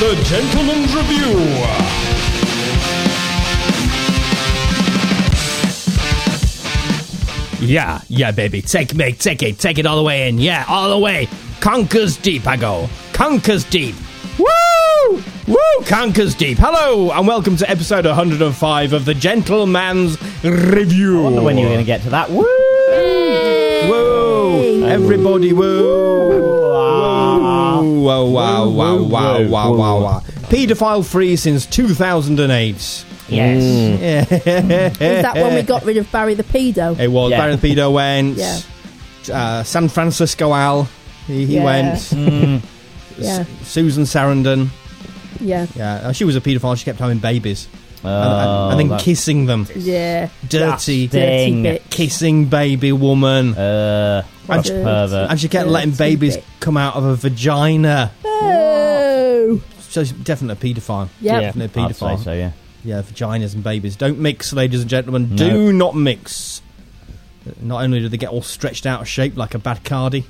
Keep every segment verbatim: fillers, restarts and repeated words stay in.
The Gentleman's Review. Yeah, yeah, baby. Take me, take it, take it all the way in. Yeah, all the way. Conquers Deep, I go. Conquers Deep. Woo! Woo! Conquers Deep. Hello, and welcome to episode one hundred five of The Gentleman's Review. I wonder when you were going to get to that. Woo! Woo! Everybody, woo! Woo! Wow, wow, wow, wow, wow, wow, wow. Paedophile free since two thousand eight. Yes. Mm. Is that when we got rid of Barry the Pedo? It was. Yeah. Barry the Pedo went. Yeah. Uh, San Francisco Al, he, he Yeah. went. Mm. Yeah. S- Susan Sarandon. Yeah. Yeah, uh, she was a paedophile. She kept having babies. Oh, and, and, and then that's kissing them. Yeah. Dirty, Disgusting. Dirty bitch. kissing baby woman. Uh, and, what a she, pervert. and she kept Dirty letting babies bitch. come out of her vagina. Oh. So she's definitely a paedophile. Yep. Definitely a I'd say paedophile. so, yeah. Yeah, vaginas and babies. Don't mix, ladies and gentlemen. No. Do not mix. Not only do they get all stretched out of shape like a bad cardi,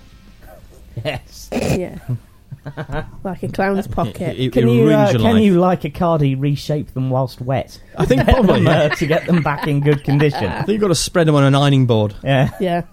Yes. Yeah. Like a clown's pocket. it, it, Can it you, ruins uh, your can life. you, like a cardi, reshape them whilst wet? I think probably. uh, to get them back in good condition. I think you've got to spread them on an ironing board. Yeah. Yeah.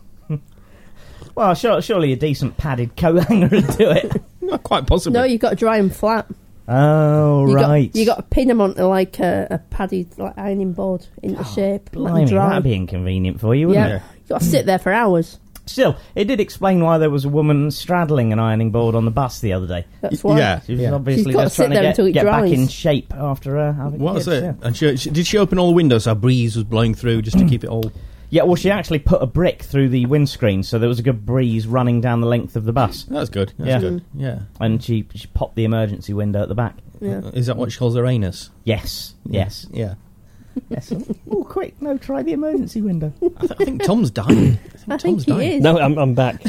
Well, sure, surely a decent padded coat hanger would do it. Not quite possibly. No, you've got to dry them flat. Oh, You right. Got, you got to pin them onto like a, a padded like ironing board into shape. Let them Blimey, dry. that'd be inconvenient for you, wouldn't Yeah. it? You've got to sit there for hours. Still, it did explain why there was a woman straddling an ironing board on the bus the other day. That's why. Yeah. She was yeah. obviously She's got just to sit trying to there get, until it get back dries. in shape after uh, having What was kids. it? Yeah. And she, she, did she open all the windows so a breeze was blowing through just to keep it all... Yeah, well, she actually put a brick through the windscreen, so there was a good breeze running down the length of the bus. That's good. That's Yeah. good. Yeah. And she, she popped the emergency window at the back. Yeah. Is that what she calls her anus? Yes, yes, Yeah. yes. Oh, quick, no, try the emergency window. I, th- I think Tom's died. I think, I Tom's think he died. is. No, I'm, I'm back.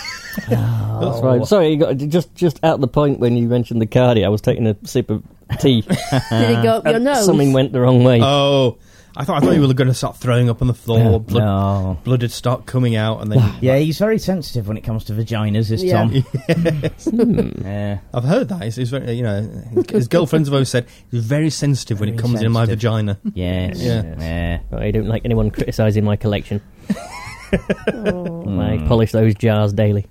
That's right. Sorry, you got, just just at the point when you mentioned the cardi, I was taking a sip of tea. Did it go up your nose? Something went the wrong way. Oh, I thought I thought you were going to start throwing up on the floor. Blood, No. blood would start coming out, and then Yeah, he's very sensitive when it comes to vaginas, is Yeah. Tom. Yeah. I've heard that. He's, he's very, you know, his, his girlfriends have always said he's very sensitive when Very it comes in my sensitive. vagina. Yes. Yeah. Yeah. I don't like anyone criticising my collection. Oh. I polish those jars daily.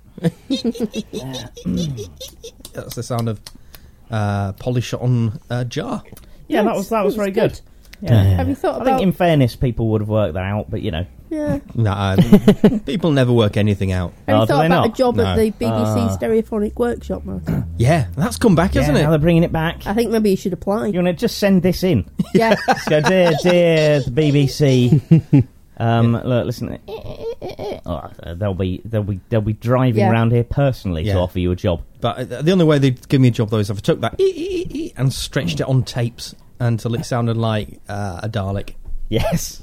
That's the sound of uh, polish on a jar. Yeah, that Yes, was that was it very good. good. Yeah. Have you thought I about... think, in fairness, people would have worked that out, but you know, yeah. Nah, people never work anything out. Have Oh, you do thought they about not? a job No. at the B B C Ah. Stereophonic Workshop, Martin? Yeah, that's come back, yeah, hasn't now it? they're bringing it back. I think maybe you should apply. You want to just send this in? Yeah. Just go, dear, dear, the B B C. Um, look, listen. Oh, uh, they'll be they'll be they'll be driving Yeah. around here personally Yeah. to offer you a job. But uh, the only way they'd give me a job, though, is if I took that ee, ee, ee, and stretched it on tapes until it sounded like uh, a Dalek. Yes.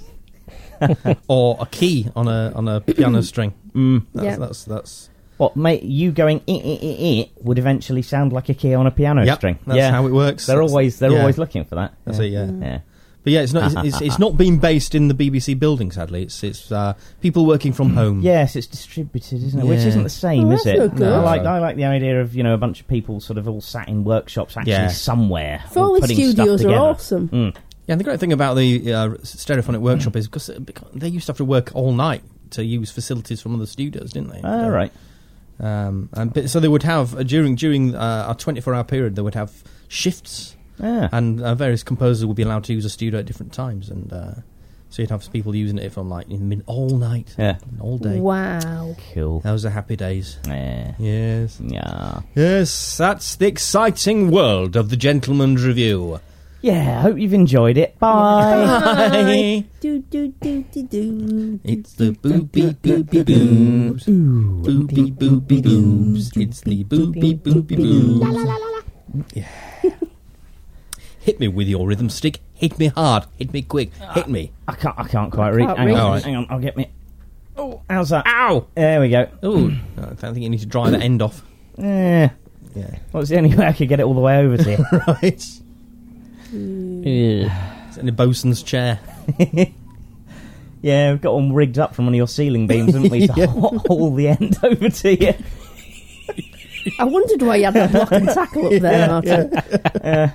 Or a key on a on a piano string. Mm. That's, Yeah. that's, that's What, mate? You going eh, eh, eh, eh, would eventually sound like a key on a piano Yep, string. that's yeah, how it works. They're That's- always they're yeah. always looking for that. That's yeah. it, yeah. Yeah. But yeah, it's not it's, it's, it's not being based in the B B C building, sadly. It's it's uh, people working from home. Yes, it's distributed, isn't it? Which Yeah. isn't the same, Oh, is that's it? no good. I like I like the idea of, you know, a bunch of people sort of all sat in workshops actually Yeah. somewhere. all Foley putting stuff studios are together. awesome. Mm. Yeah, and the great thing about the uh, Stereophonic Workshop is because they used to have to work all night to use facilities from other studios, didn't they? All right. Um, and but- so they would have uh, during during uh, a twenty-four hour period, they would have shifts, Yeah. and uh, various composers would be allowed to use a studio at different times, and uh, so you'd have people using it from like in mid all night, Yeah. all day. Wow. Cool. Those are happy days. Yeah. Yes, Yeah. yes, that's the exciting world of the Gentleman's Review. Yeah, I hope you've enjoyed it. Bye. Bye. Do, do, do, do, do. It's the booby booby boobs. Booby booby boobs. It's the booby booby boobs. Yeah. Hit me with your rhythm stick. Hit me hard. Hit me quick. Hit me. I can't I can't quite read. Can't Hang read. on, All right. hang on, I'll get me. Oh, how's that? Ow! There we go. Ooh. I think you need to dry the end off. Yeah. Yeah. Well, it's the only way I could get it all the way over to you. Right. Yeah. It's in the bosun's chair. Yeah, we've got one rigged up from one of your ceiling beams, haven't we? To Yeah. hold the end over to you. I wondered why you had that block and tackle up there, Martin. Yeah.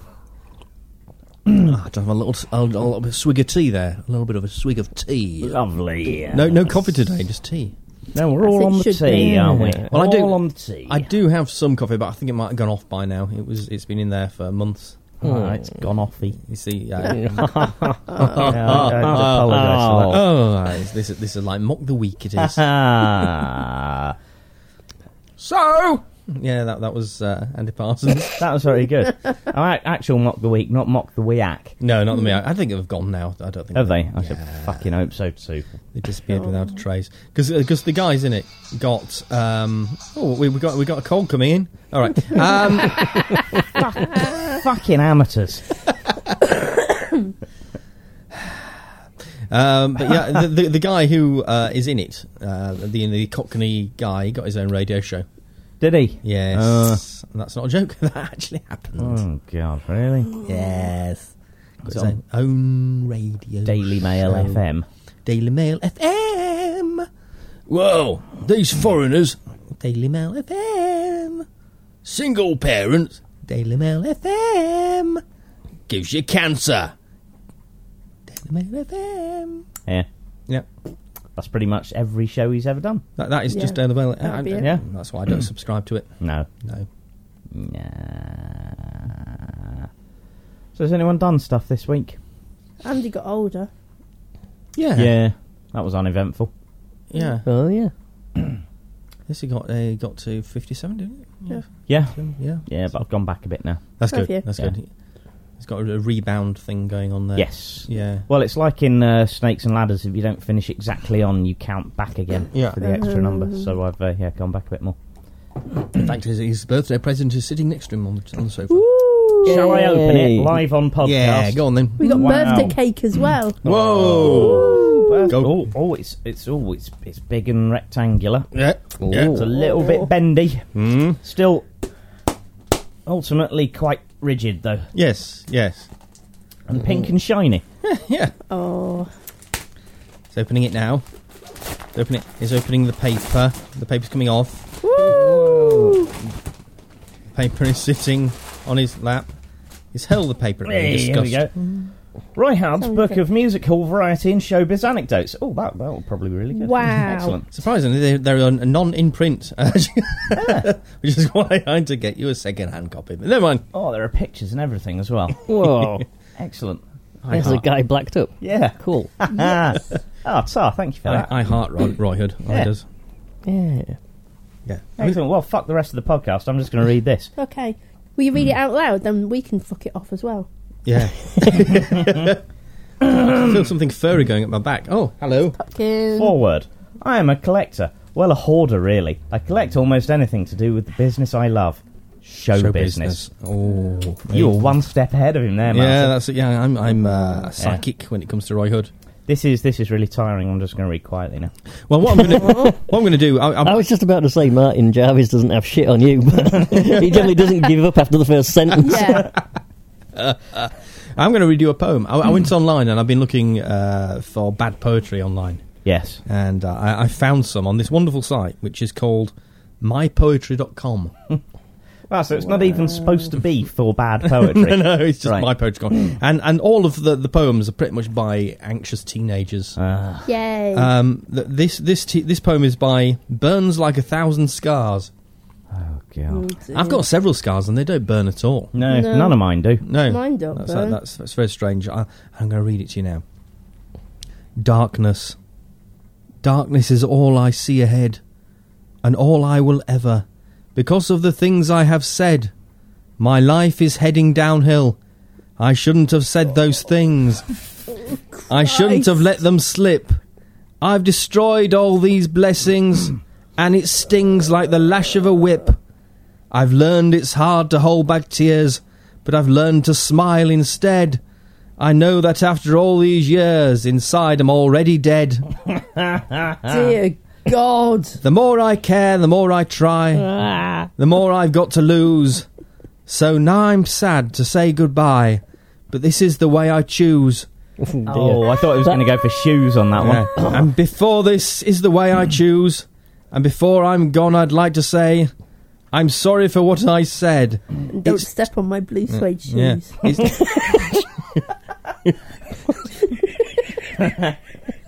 Oh, I don't have a little, a, a little bit of swig of tea there. A little bit of a swig of tea. Lovely. No, no coffee today, just tea. No, we're As all it on the should tea, be. aren't we? Well, I do- all on the tea. I do have some coffee, but I think it might have gone off by now. It was, it's been in there for months. Oh, it's gone offy. You see, yeah. Yeah, I, I, I apologise for that. Oh, right, this is this is like mock the week. It is. Ah, So, yeah, that that was uh, Andy Parsons. that was very good. Oh, ac- actual mock the week, not mock the weak. No, not me. I, I think they've gone now. I don't think Have they? I should Yeah. fucking hope so too. They disappeared without a trace. Because because the guys in it got um oh we, we got we got a cold coming in. All right. Um, Fucking amateurs. um, but yeah, the, the the guy who uh, is in it, uh, the the Cockney guy, he got his own radio show. Did he? Yes, and that's not a joke. That actually happened. Oh God, really? Yes, got his It's own, own radio. Daily Mail show. F M. Daily Mail F M. Whoa, these foreigners. Daily Mail F M. Single parents. Daily Mail F M. Gives you cancer. Daily Mail F M. Yeah, Yeah, that's pretty much every show he's ever done. that, that is Yeah, just Daily Mail. that'd be it. Yeah. That's why I don't subscribe to it. No. No. Nah. So has anyone done stuff this week? Andy got older. Yeah. Yeah, that was uneventful. Yeah. Oh, yeah. Yes, he got uh, got to fifty-seven, didn't he? Yeah. Yeah, Yeah. yeah, but I've gone back a bit now. That's Have good. you? That's Yeah. good. He's got a, a rebound thing going on there. Yes. Yeah. Well, it's like in uh, Snakes and Ladders. If you don't finish exactly on, you count back again Yeah. for the extra number. So I've uh, yeah gone back a bit more. In fact, his, his birthday present is sitting next to him on the, on the sofa. Ooh. Shall I open Yay. it live on podcast? Yeah, go on then. We got Wow. birthday cake as well. Whoa! Birth- Go. Oh, oh, it's it's oh, it's it's big and rectangular. Yeah. Yeah. It's a little bit bendy. Mm. Still, ultimately quite rigid though, Yes, yes. and pink and shiny. Yeah. Oh, He's opening it now. He's opening it. He's opening the paper. The paper's coming off. woo! The paper is sitting on his lap. He's held the paper in Hey, here we disgust. go. Roy Hard's Sounds Book good. of Music Hall Variety and Showbiz Anecdotes. Oh, that that will probably be really good. Wow. Excellent. Surprisingly, they're, they're a non-in-print, uh, which is why I had to get you a second-hand copy. But never mind. Oh, there are pictures and everything as well. Whoa. Excellent. I There's a heart, guy blacked up. Yeah. Cool. Oh, Tsar, thank you for I, that. I heart Roy, Roy Hood. I Yeah. does. Yeah. Yeah. I mean, Excellent. Well, fuck the rest of the podcast. I'm just going to read this. Okay. Will you read it out loud? Then we can fuck it off as well. yeah. I feel something furry going up my back. Oh, hello. Fucking. Forward. I am a collector. Well, a hoarder, really. I collect almost anything to do with the business I love. Show, business. Oh, You were one step ahead of him there, Martin. Yeah, that's it. Yeah, I'm I'm uh, psychic when it comes to Roy Hood. This is this is really tiring. I'm just going to read quietly now. Well, what I'm going to what I'm going to do, I, I I, was just about to say Martin Jarvis doesn't have shit on you, but he generally doesn't give up after the first sentence. Yeah. I'm going to read you a poem. I, I went online and I've been looking uh, for bad poetry online, Yes. and uh, I, I found some on this wonderful site, which is called my poetry dot com. Wow, so it's not even supposed to be for bad poetry. no, no, it's just Right. my poetry dot com. and and all of the, the poems are pretty much by anxious teenagers. Ah. Yay. Um, th- this this te- this poem is by Burns Like a Thousand Scars. Oh, God. Mm, I've got several scars and they don't burn at all. No, No. none of mine do. No, Mine don't that's, burn. that's that's very strange. I, I'm going to read it to you now. Darkness, darkness is all I see ahead, and all I will ever, because of the things I have said. My life is heading downhill. I shouldn't have said those things. I shouldn't have let them slip. I've destroyed all these blessings, and it stings like the lash of a whip. I've learned it's hard to hold back tears, but I've learned to smile instead. I know that after all these years, inside I'm already dead. Dear God. The more I care, the more I try, the more I've got to lose. So now I'm sad to say goodbye, but this is the way I choose. Oh, I thought it was going to go for shoes on that one. Yeah. And before this is the way I choose, and before I'm gone I'd like to say, I'm sorry for what I said. And don't It's- step on my blue suede shoes. Yeah. It's-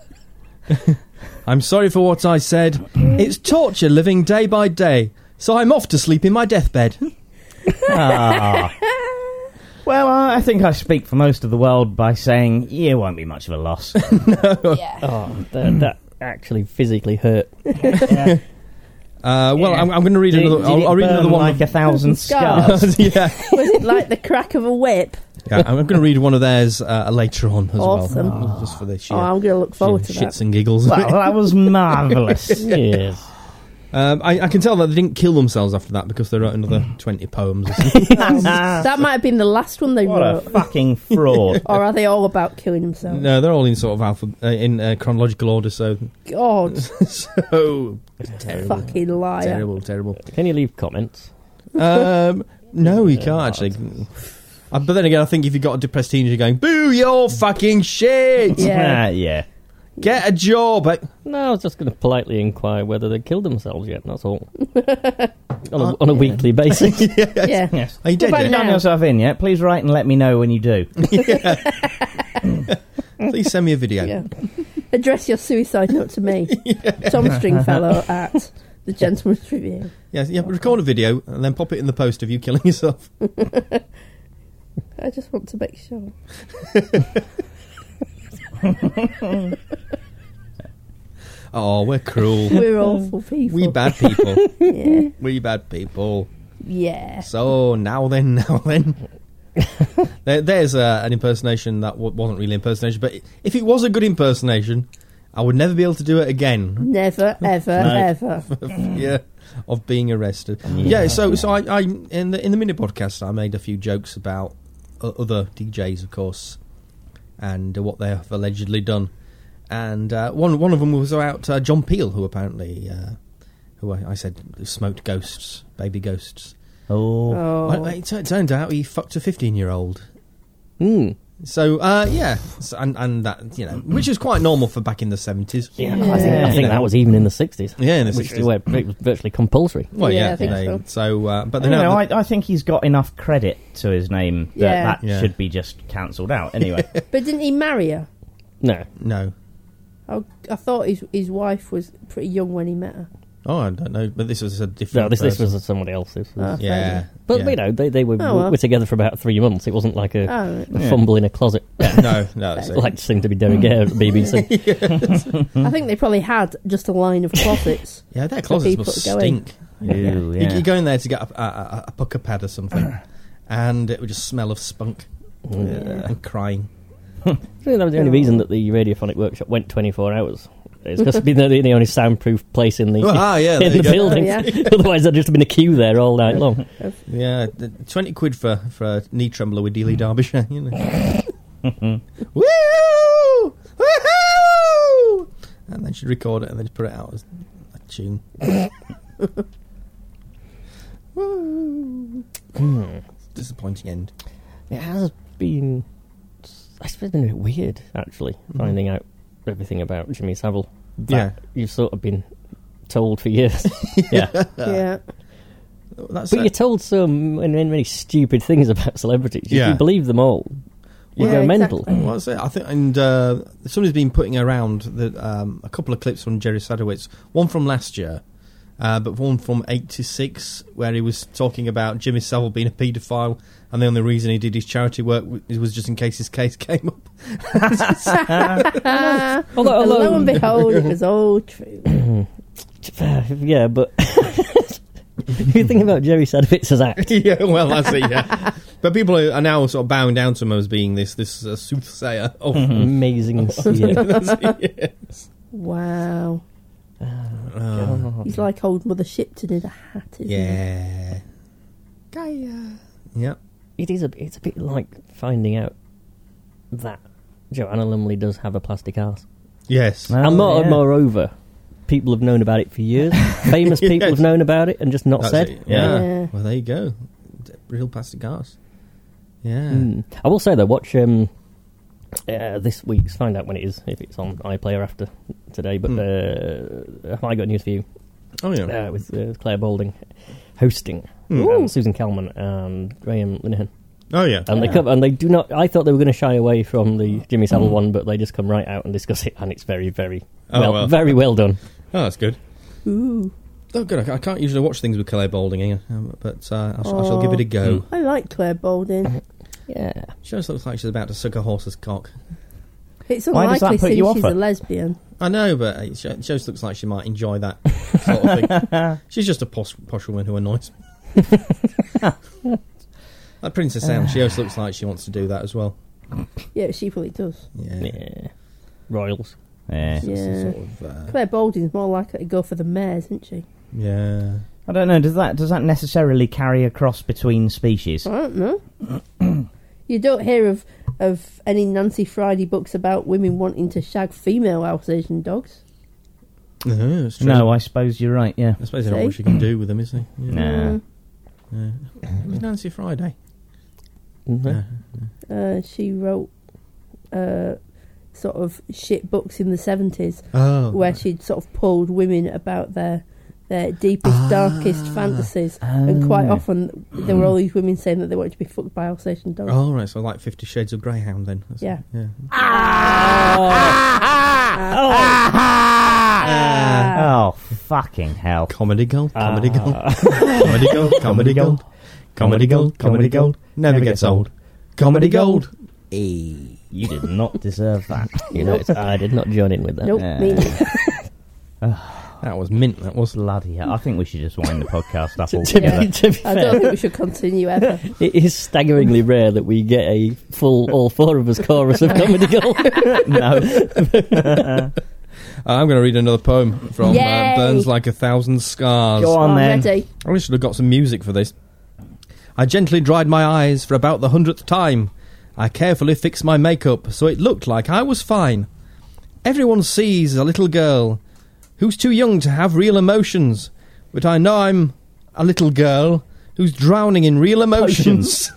I'm sorry for what I said. It's torture living day by day, so I'm off to sleep in my deathbed. Ah. Well, I I think I speak for most of the world by saying it won't be much of a loss. Yeah. Oh, that, that actually physically hurt. Yeah. Uh, well, Yeah. I'm, I'm going to read Did, another. did I'll, it I'll read burn another one. like a thousand Scars. scars. yeah. Was it like the crack of a whip? yeah, I'm going to read one of theirs uh, later on as Awesome. well, just for the sheer, Oh, I'm going to look forward to sheer that. shits and giggles. Well, that was marvellous. Yes. um, I, I can tell that they didn't kill themselves after that because they wrote another twenty poems. Or something. Um, that might have been the last one they What a wrote. fucking fraud. Or are they all about killing themselves? No, they're all in sort of alpha, uh, in uh, chronological order. So, God, so terrible, fucking liar. terrible, terrible. Can you leave comments? Um, no, you can't actually. Uh, but then again, I think if you've got a depressed teenager going, "Boo, you're fucking shit," Yeah. Ah, yeah. get a job. I, No, I was just going to politely inquire whether they killed themselves yet, that's all. on, a, on a weekly basis. Yeah. Yes. Are you dead What about yet? now? Done yourself in yet? Please write and let me know when you do. Please send me a video. Yeah. Address your suicide note to me, Tom Stringfellow at the Gentleman's Review. Yeah, yeah. Record a video and then pop it in the post of you killing yourself. I just want to make sure. Oh, we're cruel. We're awful people. We bad people. Yeah. We bad people. Yeah. So now then, now then. there, there's uh, an impersonation that w- wasn't really impersonation, but if it was a good impersonation, I would never be able to do it again. Never, ever, No. ever. yeah, of being arrested. Yeah, so so I, I in the in the mini podcast I made a few jokes about uh, other D Js, of course, and uh, what they have allegedly done. And uh, one one of them was about uh, John Peel, who apparently, uh, who I, I said smoked ghosts, baby ghosts. Oh. Oh. Well, it, it turned out he fucked a fifteen-year-old. Hmm. So uh, yeah, so, and and that you know, which is quite normal for back in the seventies. Yeah, Yeah. I think, I You think know. that was even in the sixties. Yeah, in the Which sixties. where it was virtually compulsory. Well, Yeah, yeah, I think they- so. so. Uh, but You they know, know, I, I think he's got enough credit to his name that Yeah. that Yeah. should be just cancelled out. Anyway. But didn't he marry her? No. no. I, I thought his his wife was pretty young when he met her. Oh, I don't know, but this was a different. No, this, this person. was somebody else. This was, Oh, fair Yeah, enough. but, yeah. you know, they, they were, Oh, well. were together for about three months. It wasn't like a, Oh, right. a Yeah. fumble in a closet. no, no. That's Like to seem to be Derek Gare at the B B C. I think they probably had just a line of closets. yeah, their closets people must to go in. stink. Ew, You, yeah. you go in there to get a, a, a, a pucker pad or something, and it would just smell of spunk Yeah. and crying. I think that was the only reason that the Radiophonic Workshop went twenty-four hours. It's because they're the, the only soundproof place in the, Ah, yeah, there in you the go. building. Oh, yeah. Otherwise, there'd just have been a queue there all night long. Yeah, the twenty quid for for a knee trembler with Dealey Derbyshire. You know. Woo! Woohoo! And then she'd record it and then just put it out as a tune. Woo! Disappointing end. It has been, I suppose, it's been a bit weird, actually, finding out everything about Jimmy Savile. That Yeah. You've sort of been told for years. Yeah. Yeah. That's But uh, you're told so many, many stupid things about celebrities. If Yeah. you believe them all, you Yeah, go mental. exactly. What's it? I think, and uh, somebody's been putting around the, um, a couple of clips from Jerry Sadowitz. One from last year, uh, but one from eighty-six, where he was talking about Jimmy Savile being a paedophile, and the only reason he did his charity work w- was just in case his case came up. Although, And lo although and behold, it was all true. yeah, but you think about Jerry Sadowitz's act. yeah, well, that's it. Yeah, but people are are now sort of bowing down to him as being this this uh, soothsayer. Of, Amazing seer. yes. Wow. Uh, He's like old Mother Shipton in a hat, isn't he? yeah. Gaia. Yeah. It is a, it's a bit like finding out that Joanna Lumley does have a plastic arse. Yes. Well, and more, yeah. moreover, people have known about it for years. Famous people Yes. have known about it and just not That's said. it. Yeah. Yeah. Well, there you go. D- Real plastic arse. Yeah. Mm. I will say though, watch um, uh, this week's. Find out when it is, if it's on iPlayer after today. But uh, have I got news for you? Oh yeah. Uh, with uh, Claire Balding. hosting. Hmm. Um, Susan Calman and Graham Linehan. Oh, yeah. And they come, and they do not. I thought they were going to shy away from the Jimmy Savile one, but they just come right out and discuss it, and it's very, very Oh, well, well. very well done. Oh, that's good. Ooh. Oh, good. I I can't usually watch things with Claire Balding, here, um, but uh, I, shall, I shall give it a go. I like Claire Balding. Yeah, She just looks like she's about to suck a horse's cock. It's Why does that unlikely put since you off she's her? a lesbian. I know, but it sh- it just looks like she might enjoy that sort of thing. She's just a posh, posh woman who annoys me. That Princess Anne, she also looks like she wants to do that as well. Yeah, she probably does. Yeah. yeah. Royals. Yeah. It's a Yeah. sort of, uh, Claire Balding's more likely to go for the mares, isn't she? yeah. I don't know. Does that does that necessarily carry across between species? I don't know. You don't hear of of any Nancy Friday books about women wanting to shag female Alsatian dogs. No, it's true. No, I suppose you're right. Yeah. I suppose they don't See? know what she can do with them, is they? Yeah. Nah. Mm. Yeah. It was Nancy Friday. Mhm. Yeah. Uh, she wrote uh, sort of shit books in the seventies Oh. where she'd sort of pulled women about their their deepest, Ah. darkest fantasies. And quite Oh. often there were all these women saying that they wanted to be fucked by Alsatian dogs. Oh, right, so like Fifty Shades of Greyhound then. That's Yeah. It, yeah. Oh, fucking hell. Comedy gold, comedy Ah. gold, comedy gold, comedy gold, comedy gold, comedy gold, never gets old. Comedy gold. Eh. You did not deserve that. You know, it's, I did not join in with that. Nope, Yeah. me neither. That was mint, that was. Bloody hell. I think we should just wind the podcast up To, to altogether. be, to be I fair, don't think we should continue ever. it is staggeringly rare that we get a full, all four of us chorus of comedy gold. No. Uh, I'm going to read another poem from uh, Yay! Burns Like a Thousand Scars. Go on I'm then. ready. I wish I'd have got some music for this. I gently dried my eyes for about the hundredth time. I carefully fixed my makeup so it looked like I was fine. Everyone sees a little girl who's too young to have real emotions, but I know I'm a little girl who's drowning in real emotions.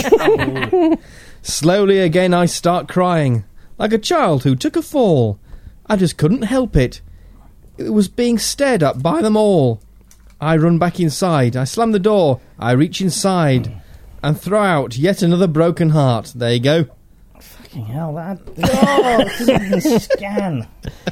Slowly again I start crying, like a child who took a fall. I just couldn't help it. It was being stared at by them all. I run back inside, I slam the door, I reach inside, and throw out yet another broken heart. There you go. Fucking hell, that. Oh, it didn't even scan.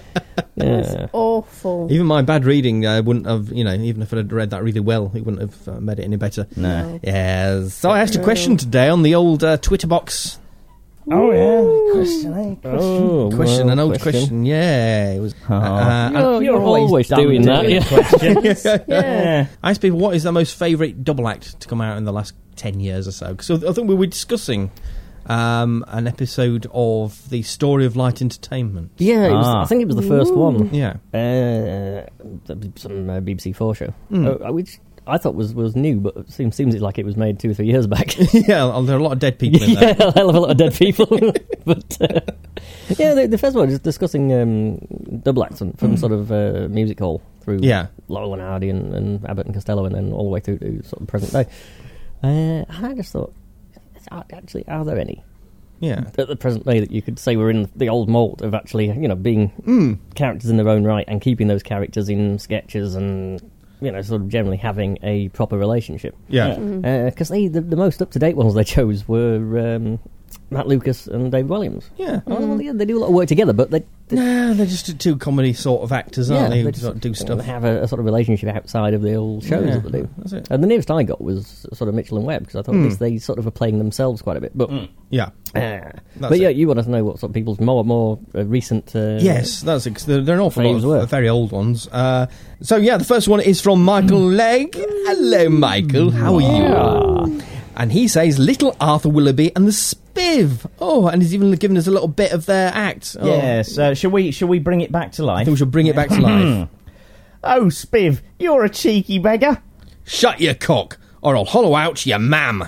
Yeah. Awful. Even my bad reading uh, wouldn't have, you know, even if I'd had read that really well, it wouldn't have uh, made it any better. No. Yes. So I asked a question today on the old uh, Twitter box. Oh, yeah. Question, eh? Question. Oh, Question, well, an old question. Yeah. It was. Oh. uh, You're, you're always, dumb doing that. Yeah. questions. Yeah. I asked people what is their most favourite double act to come out in the last ten years or so. So I think we were discussing um, an episode of the Story of Light Entertainment. Yeah, it was, Ah. I think it was the first one. Yeah. Uh, some uh, B B C Four show, Mm. uh, which I thought was, was new, but it seems seems like it was made two or three years back. Yeah, there are a lot of dead people in yeah, there. a hell of a lot of dead people. But uh, yeah, the, the first one is discussing um, double acts from Mm. sort of uh, music hall through Yeah. Laurel and Hardy and, and Abbott and Costello, and then all the way through to sort of present day. Uh, and I just thought, are- actually, are there any Yeah. at the present day that you could say were in the old mould of actually, you know, being Mm. characters in their own right and keeping those characters in sketches and, you know, sort of generally having a proper relationship? Yeah. Because they the, the most up to date ones they chose were um, Matt Lucas and Dave Williams. Yeah. Oh, well, yeah, they do a lot of work together, but they, they No, they're just two comedy sort of actors, aren't they? Who just sort of do stuff. have a, a sort of relationship outside of the old shows Yeah, that they do. that's it. And the nearest I got was sort of Mitchell and Webb, because I thought Mm. this, they sort of are playing themselves quite a bit. But Yeah. uh, but yeah, it. you want to know what sort of people's more more uh, recent. Uh, Yes, that's it. 'Cause There there are an awful lot Faves of were. uh, very old ones. Uh, so yeah, the first one is from Michael Legg. Hello, Michael. How are you? And he says Little Arthur Willoughby and the Spiv. Oh, and he's even given us a little bit of their act. Oh, Yes. Uh, shall we? Shall we bring it back to I life? think we should bring it back to life. Oh, Spiv, you're a cheeky beggar. Shut your cock, or I'll hollow out your mam.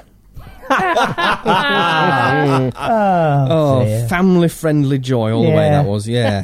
Oh, dear. family-friendly joy all the way Yeah. that was. Yeah,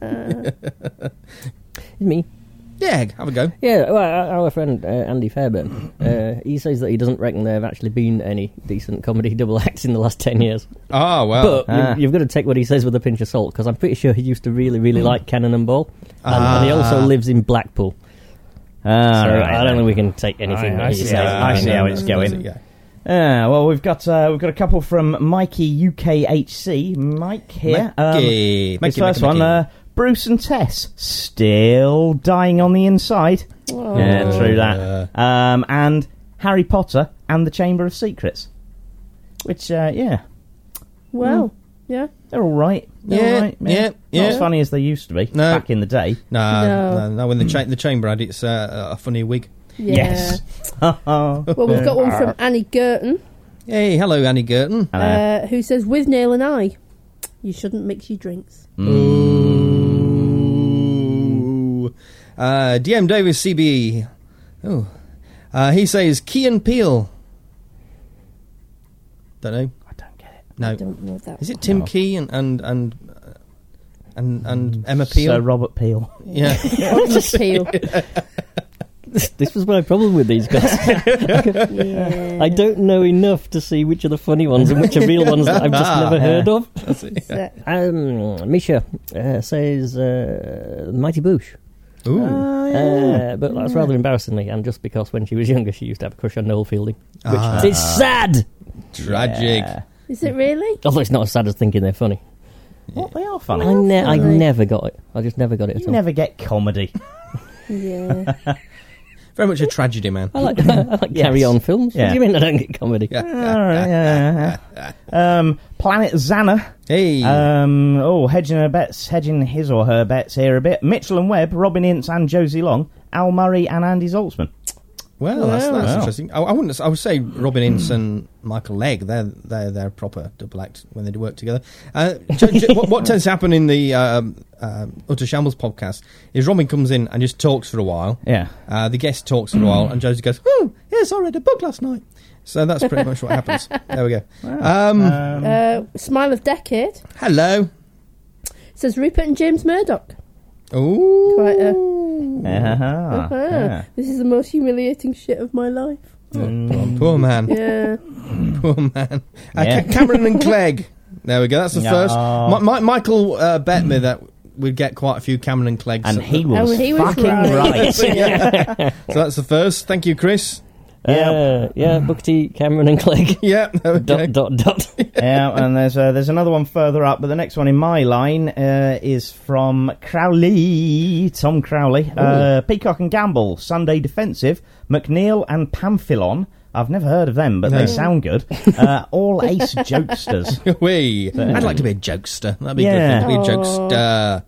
me. yeah. Have a go. Yeah, well, our our friend uh, Andy Fairbairn, uh, he says that he doesn't reckon there have actually been any decent comedy double acts in the last ten years. Oh well. But Ah. you've, you've got to take what he says with a pinch of salt, because I'm pretty sure he used to really, really like Cannon and Ball, and, and he Ah. also lives in Blackpool. Ah, so right, I don't then. think we can take anything. I- that I you see say. how- I see how it's going. Yeah. Uh, well, we've got uh, we've got a couple from Mikey U K H C. Mike here. Mikey. Um, Mikey, this first Mikey, one, Mikey. uh, Bruce and Tess, still dying on the inside. Oh. Yeah, true that. Um, and Harry Potter and the Chamber of Secrets. Which, uh, yeah, Well, yeah. they're all right. They're Yeah, all right, yeah, Not yeah. as funny as they used to be No. back in the day. Nah, No. no, no. When the cha- the chamber had its uh, a funny wig. Yeah. Yes. Well, we've got one from Annie Girton, Hey, hello, Annie Girton. Hello. uh, who says, with Neil and I, you shouldn't mix your drinks. Ooh. Uh, D M Davis C B E. Oh. Uh, he says Key and Peele. Don't know. I don't get it. I No. don't know that. Is it Tim No. Key and and and uh, and, and Emma Peel? Sir Robert Peel. Yeah. Just Peel. This was my problem with these guys. Yeah. I don't know enough to see which are the funny ones and which are real ones that I've just never heard of. That's it. So, Um, Misha uh, says uh, Mighty Boosh. Ooh. Oh, yeah. Uh, but that's rather embarrassingly, and just because when she was younger she used to have a crush on Noel Fielding. Which Ah. is sad! Tragic. Yeah. is it really? Although it's not as sad as thinking they're funny. What, they are funny. I, ne- I funny. never got it. I just never got it at You all. never get comedy. Yeah. Very much a tragedy, man. I like, I like Yes. carry on films. Yeah. What do you mean I don't get comedy? Yeah. All right, yeah, yeah. um, Planet Xana. Hey. Um, oh, hedging her bets, hedging his or her bets here a bit. Mitchell and Webb, Robin Ince and Josie Long, Al Murray and Andy Zoltzman. well, that's, Wow. that's Wow. interesting. I, I wouldn't. I would say Robin Ince and Michael Legg. They're they're they're proper double act when they do work together. Uh, j- j- what, what tends to happen in the um, uh, Utter Shambles podcast is Robin comes in and just talks for a while. Yeah. Uh, the guest talks for a while, and Josie goes, "Oh, yes, I read a book last night." So that's pretty much what happens. There we go. Um, Um, Uh, Smile of Decade hello. says Rupert and James Murdoch. Ooh. Quite a- uh-huh, Uh-huh. yeah. This is the most humiliating shit of my life. Mm. Poor man. Yeah. Poor man. Uh, Yeah. Ca- Cameron and Clegg. There we go. That's the No. first. Mi- Mi- Michael uh, bet me that we'd get quite a few Cameron and Clegg. And so, he was, Oh, he was fucking right. right. so that's the first. Thank you, Chris. Yeah. Uh, yeah, Booker T, Cameron and Clegg. Yeah. There we go. dot, dot, dot. Yeah, and there's uh, there's another one further up, but the next one in my line uh, is from Crowley, Tom Crowley, uh, Peacock and Gamble, Sunday Defensive, McNeil and Pamphilon. I've never heard of them, but No. they sound good. Uh, all ace jokesters. Wee. I'd like to be a jokester. That'd be Yeah. good. Thing to be a Aw. jokester.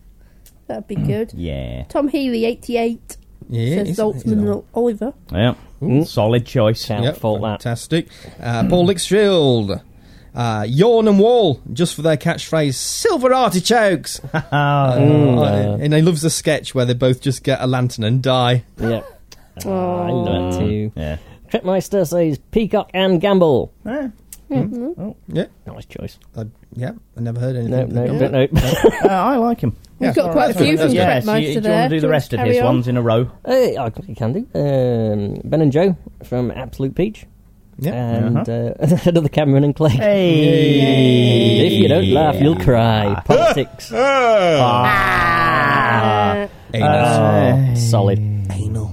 That'd be good. Yeah, Tom Healy, eighty-eight, Yeah. says he's- Zoltzman he's and all- Oliver. yeah, Ooh. solid choice. Can't Yep, fault that. fantastic. Uh, Paul Licksfield. Uh, Yawn and Wall, just for their catchphrase, silver artichokes. Oh, Mm, Uh, uh, and he loves the sketch where they both just get a lantern and die. Yeah. Oh. I know that too. yeah. Tripmeister says Peacock and Gamble. Eh, Yeah, Nice choice. I, yeah. I never heard No, anything. no, Yeah. don't know. uh, I like him. We've Yeah. got quite a few from That's Yes, Trepmeister you, do you there. want to do the rest of carry his on? ones in a row? Hey, I you can do. Um, Ben and Joe from Absolute Peach. Yeah. And Uh-huh. uh, another Cameron and Clegg. Hey! If you don't laugh, you'll cry. Politics. Uh, Anal. Oh, solid. Anal.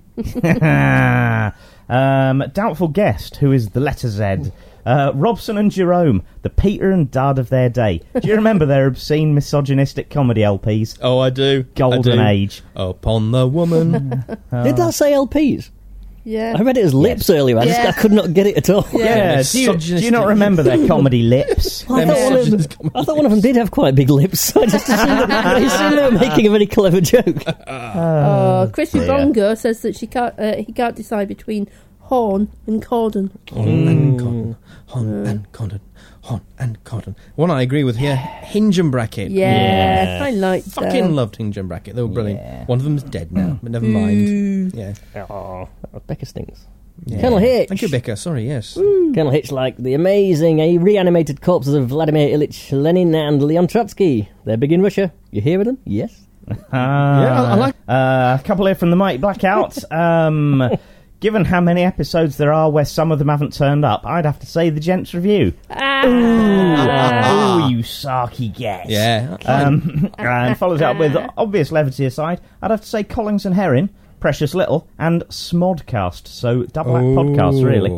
um, doubtful guest, who is the letter Z. Uh, Robson and Jerome, the Peter and Dud of their day. Do you remember their obscene, misogynistic comedy L Ps? Oh, I do. Golden I do. age. Upon the woman. Did that say L Ps? yeah. I read it as lips earlier. I, just, Yeah. I could not get it at all. Yeah, do you, do you not remember their comedy lips? I, They're thought one of misogynist them, I thought one of them did have quite big lips. I just assumed, I assumed they were making a very clever joke. Uh, Chrissy dear. Bongo says that she can't. Uh, he can't decide between Horn and Corden. Hon and Cotton. Hon and Cotton. Hon and Cotton. One I agree with here. Hinge and Bracket. Yeah, Yeah. I like Fucking that. loved Hinge and Bracket. They were brilliant. Yeah. One of them's dead now, but never mind. Yeah. Oh, Becca stinks. yeah. Colonel Hitch. Thank you, Becca. Sorry, yes. Colonel Hitch like the amazing uh, reanimated corpses of Vladimir Ilyich Lenin and Leon Trotsky. They're big in Russia. You hear of them? Yes. Uh, Yeah, I- I like- Uh, a couple here from the Mike Blackout. Um, given how many episodes there are where some of them haven't turned up, I'd have to say the Gents Review. Ah. Oh, you sarky get. Yeah. Um, and follows it up with obvious levity aside, I'd have to say Collins and Herring, Precious Little, and Smodcast. So double act podcast, really.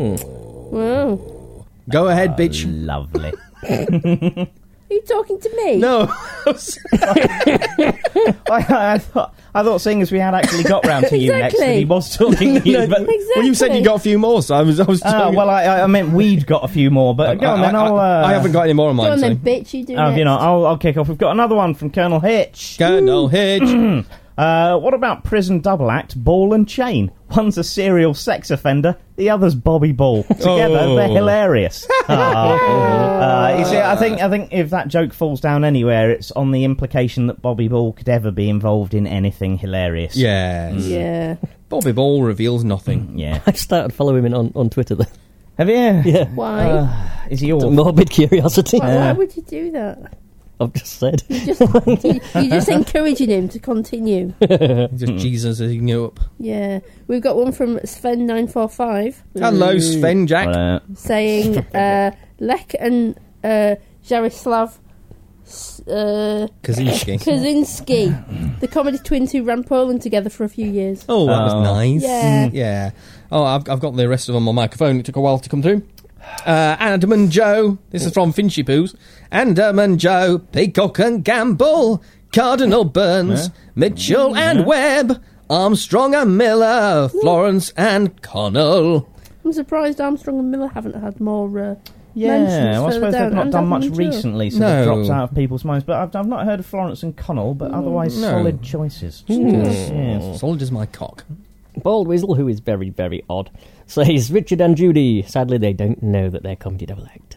Wow. Go ahead, bitch. Lovely. Are you talking to me? No. I, I thought, I thought, seeing as we had actually got round to you next, that he Exactly. was talking to you. No, but, Exactly. Well, you said you got a few more, so I was. I was. Ah, telling well, I, I meant we'd got a few more, but I, go on I, then. I'll, I, uh, I haven't got any more on Go mine. on So. then, bitch. You do Oh, next. you know, I'll, I'll kick off. We've got another one from Colonel Hitch. Colonel Hitch. Uh, what about prison double act, Ball and Chain? One's a serial sex offender, the other's Bobby Ball. Together, Oh. they're hilarious. Ah. uh, you see, I think I think if that joke falls down anywhere, it's on the implication that Bobby Ball could ever be involved in anything hilarious. Yes. Yeah. Bobby Ball reveals nothing. Yeah. I started following him on, on Twitter then. Have you? Yeah. Why? Uh, is he all? Morbid curiosity. why, why would you do that? I've just said. Just, you, you're just encouraging him to continue. Just Jesus as he knew up. Yeah. We've got one from Sven nine four five Hello, Sven Jack. Uh, saying uh, Lech and uh, Jaroslav uh, Kaczynski. Kaczynski, the comedy twins who ran Poland together for a few years. Oh, that was Oh. nice. Yeah. Yeah. Oh, I've, I've got the rest of them on my microphone. It took a while to come through. Uh, Adam and Joe. This is from Finchy Poos. Adam and Joe, Peacock and Gamble, Cardinal Burns, Yeah. Mitchell and Yeah. Webb, Armstrong and Miller, Florence and Connell. I'm surprised Armstrong and Miller haven't had more uh, yeah, mentions well, I further suppose down. they've not And done Adam much and Joe. recently, so No. it drops out of people's minds. But I've, I've not heard of Florence and Connell, but otherwise No. solid choices. Mm. Yes. Solid as my cock. Bald Weasel, who is very, very odd, says Richard and Judy. Sadly, they don't know that they're comedy double act.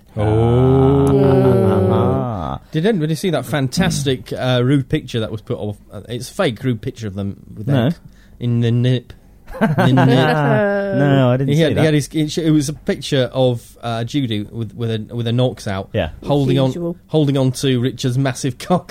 Ah. Did anybody see that fantastic uh, rude picture that was put off? Uh, it's a fake rude picture of them with their No. in the nip. The nip. No, I didn't He see had, that. he had his, it, it was a picture of uh, Judy with with a with a knocks out, Yeah. holding on usual. holding on to Richard's massive cock.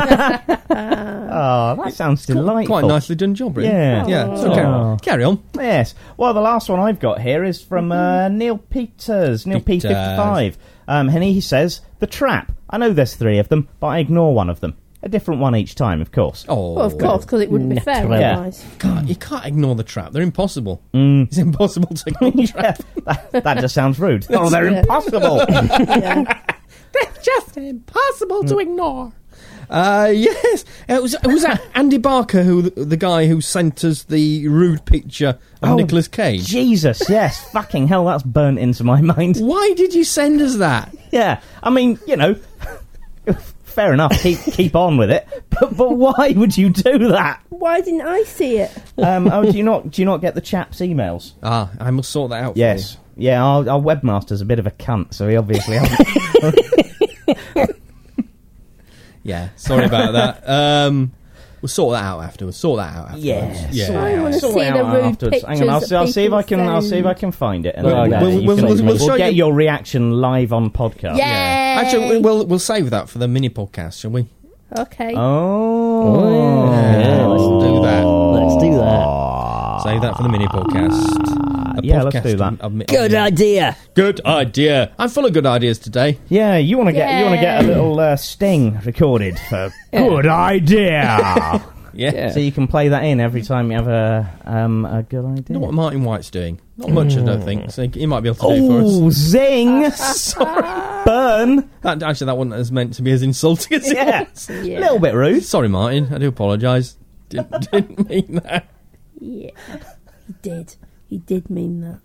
Oh, that sounds delightful. Quite nicely done job, really. Yeah. yeah. So Oh. carry, carry on. Yes. Well, the last one I've got here is from uh, Neil Peters, Neil P Peters. fifty-five. Um, and he says, The Trap. I know there's three of them, but I ignore one of them. A different one each time, of course. Oh, Well, of course, because it wouldn't be fair Naturally. otherwise. God, you can't ignore the trap. They're impossible. Mm. It's impossible to ignore the trap. that, that just sounds rude. Oh, they're Yeah. impossible. Yeah. They're just impossible to ignore. Uh, yes, it was. It was that Andy Barker, who the, the guy who sent us the rude picture of Oh, Nicolas Cage. Jesus, yes. Fucking hell, that's burnt into my mind. Why did you send us that? Yeah, I mean, you know, fair enough, keep keep on with it. But, but why would you do that? Why didn't I see it? Um, oh, do you not do you not get the chap's emails? Ah, I must sort that out. Yes. Yeah, our, our webmaster's a bit of a cunt, so he obviously hasn't. For you. Yeah. Sorry about that. Um, we'll sort that out after. We'll sort that out after. Yeah. Yeah. I wanna Sort see it the out rude afterwards. Hang on, I'll, pictures see- I'll that see if I can. people I'll see if I send. can find it. And Well, then, yeah, uh, you you we'll- can- we'll- we'll we'll show get you- your reaction live on podcast. Yeah. Actually, we'll we'll save that for the mini podcast, shall we? Okay. Oh, Yeah, let's do that. Let's do that. Save that for the mini podcast. A Yeah, let's podcast do that. of- of mi- Good of- idea. Good idea. I'm full of good ideas today. Yeah, you want to get you want to get a Yay. little uh, sting recorded for good idea. Yeah. So you can play that in every time you have a um a good idea. You know what Martin White's doing? Not much, I don't think. So he might be able to do it for us. Oh, zing! Sorry. Burn! That, actually, that wasn't as meant to be as insulting as Yeah, it was. Yeah. a little bit rude. Sorry, Martin. I do apologise. Didn't, didn't mean that. Yeah. He did. He did mean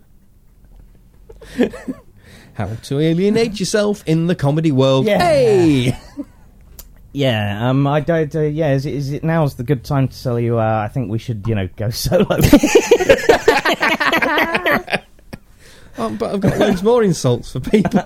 that. How to alienate yourself in the comedy world. Yeah. Hey! Yeah, um, I don't. Uh, yeah, is it, is it now's the good time to tell you? Uh, I think we should, you know, go solo. Oh, but I've got loads more insults for people.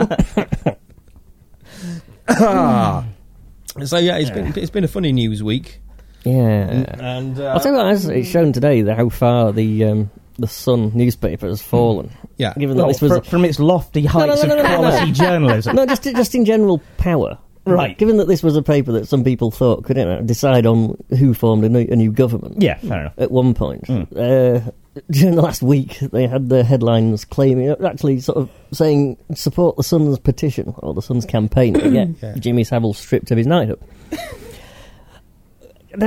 Ah. So yeah, it's been it's been a funny news week, Yeah. and uh, I'll tell you what, as it's shown today, that how far the um, the Sun newspaper has fallen. yeah, Given that Well, this was fr- from its lofty no, heights no, no, of no, no, quality no. journalism. no, just just in general power. Right. Given that this was a paper that some people thought could you know, decide on who formed a new, a new government. Yeah, fair enough. At one point, Mm. uh, during the last week, they had the headlines claiming, actually, sort of saying support the Sun's petition or the Sun's campaign to get Yeah. Jimmy Savile stripped of his knighthood. Now,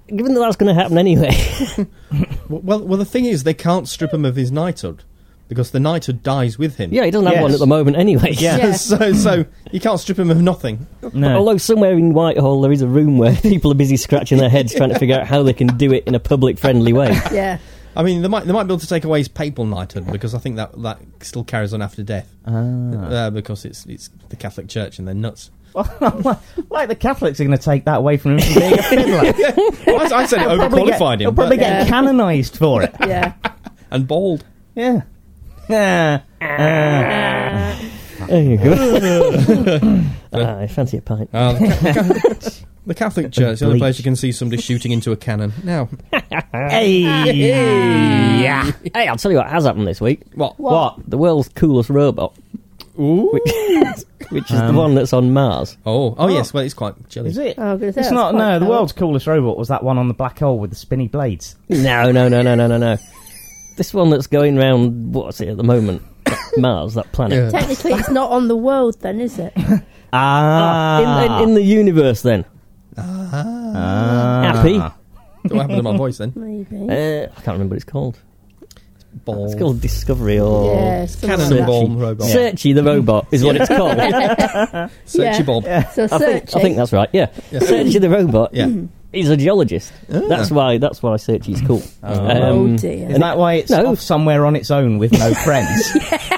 given that that's going to happen anyway. Well, well, the thing is, they can't strip him of his knighthood because the knighthood dies with him. Yeah, he doesn't have Yes. one at the moment anyway. Yeah. Yeah. so, so you can't strip him of nothing. No. Although somewhere in Whitehall there is a room where people are busy scratching their heads trying to figure out how they can do it in a public-friendly way. Yeah. I mean, they might they might be able to take away his papal knighthood because I think that that still carries on after death. Ah. Uh, because it's it's the Catholic Church and they're nuts. Like the Catholics are going to take that away from him from being a fiddler. Well, I, I said it He'll probably get- overqualified He'll him, probably but, get Yeah. canonised for it. Yeah. and bald. Yeah. Yeah. Ah. There you go. Ah, I fancy a pint. Uh, the, Ca- the Ca- the Catholic Church, the only Bleach. place you can see somebody shooting into a cannon. Now, Hey. Yeah. Hey, I'll tell you what has happened this week. what? What? The world's coolest robot, Ooh. which, which is Um, the one that's on Mars. Oh, oh yes. Well, it's quite chilly. Is it? Oh, I was gonna say, It's that's not. quite No, the cool. world's coolest robot was that one on the black hole with the spinny blades. No, no, no, no, no, no, no. This one that's going round, what's it at the moment? Mars, that planet. Yeah. Technically, it's not on the world, then, is it? Ah. In, in, in the universe, then. Ah. Happy? What happened to my voice then? Maybe. Uh, I can't remember what it's called. Ball. It's called Discovery or yeah. something like Cannonball that. robot. Yeah. Searchy the robot is what it's called. Searchy Yeah. Bob. So I think, searching. I think that's right. Yeah, Yeah. Searchy the robot. Yeah. He's a geologist. Ah. That's why. That's why Searchy's cool. Oh. Oh Um, dear. Is that why it's No. off somewhere on its own with no friends?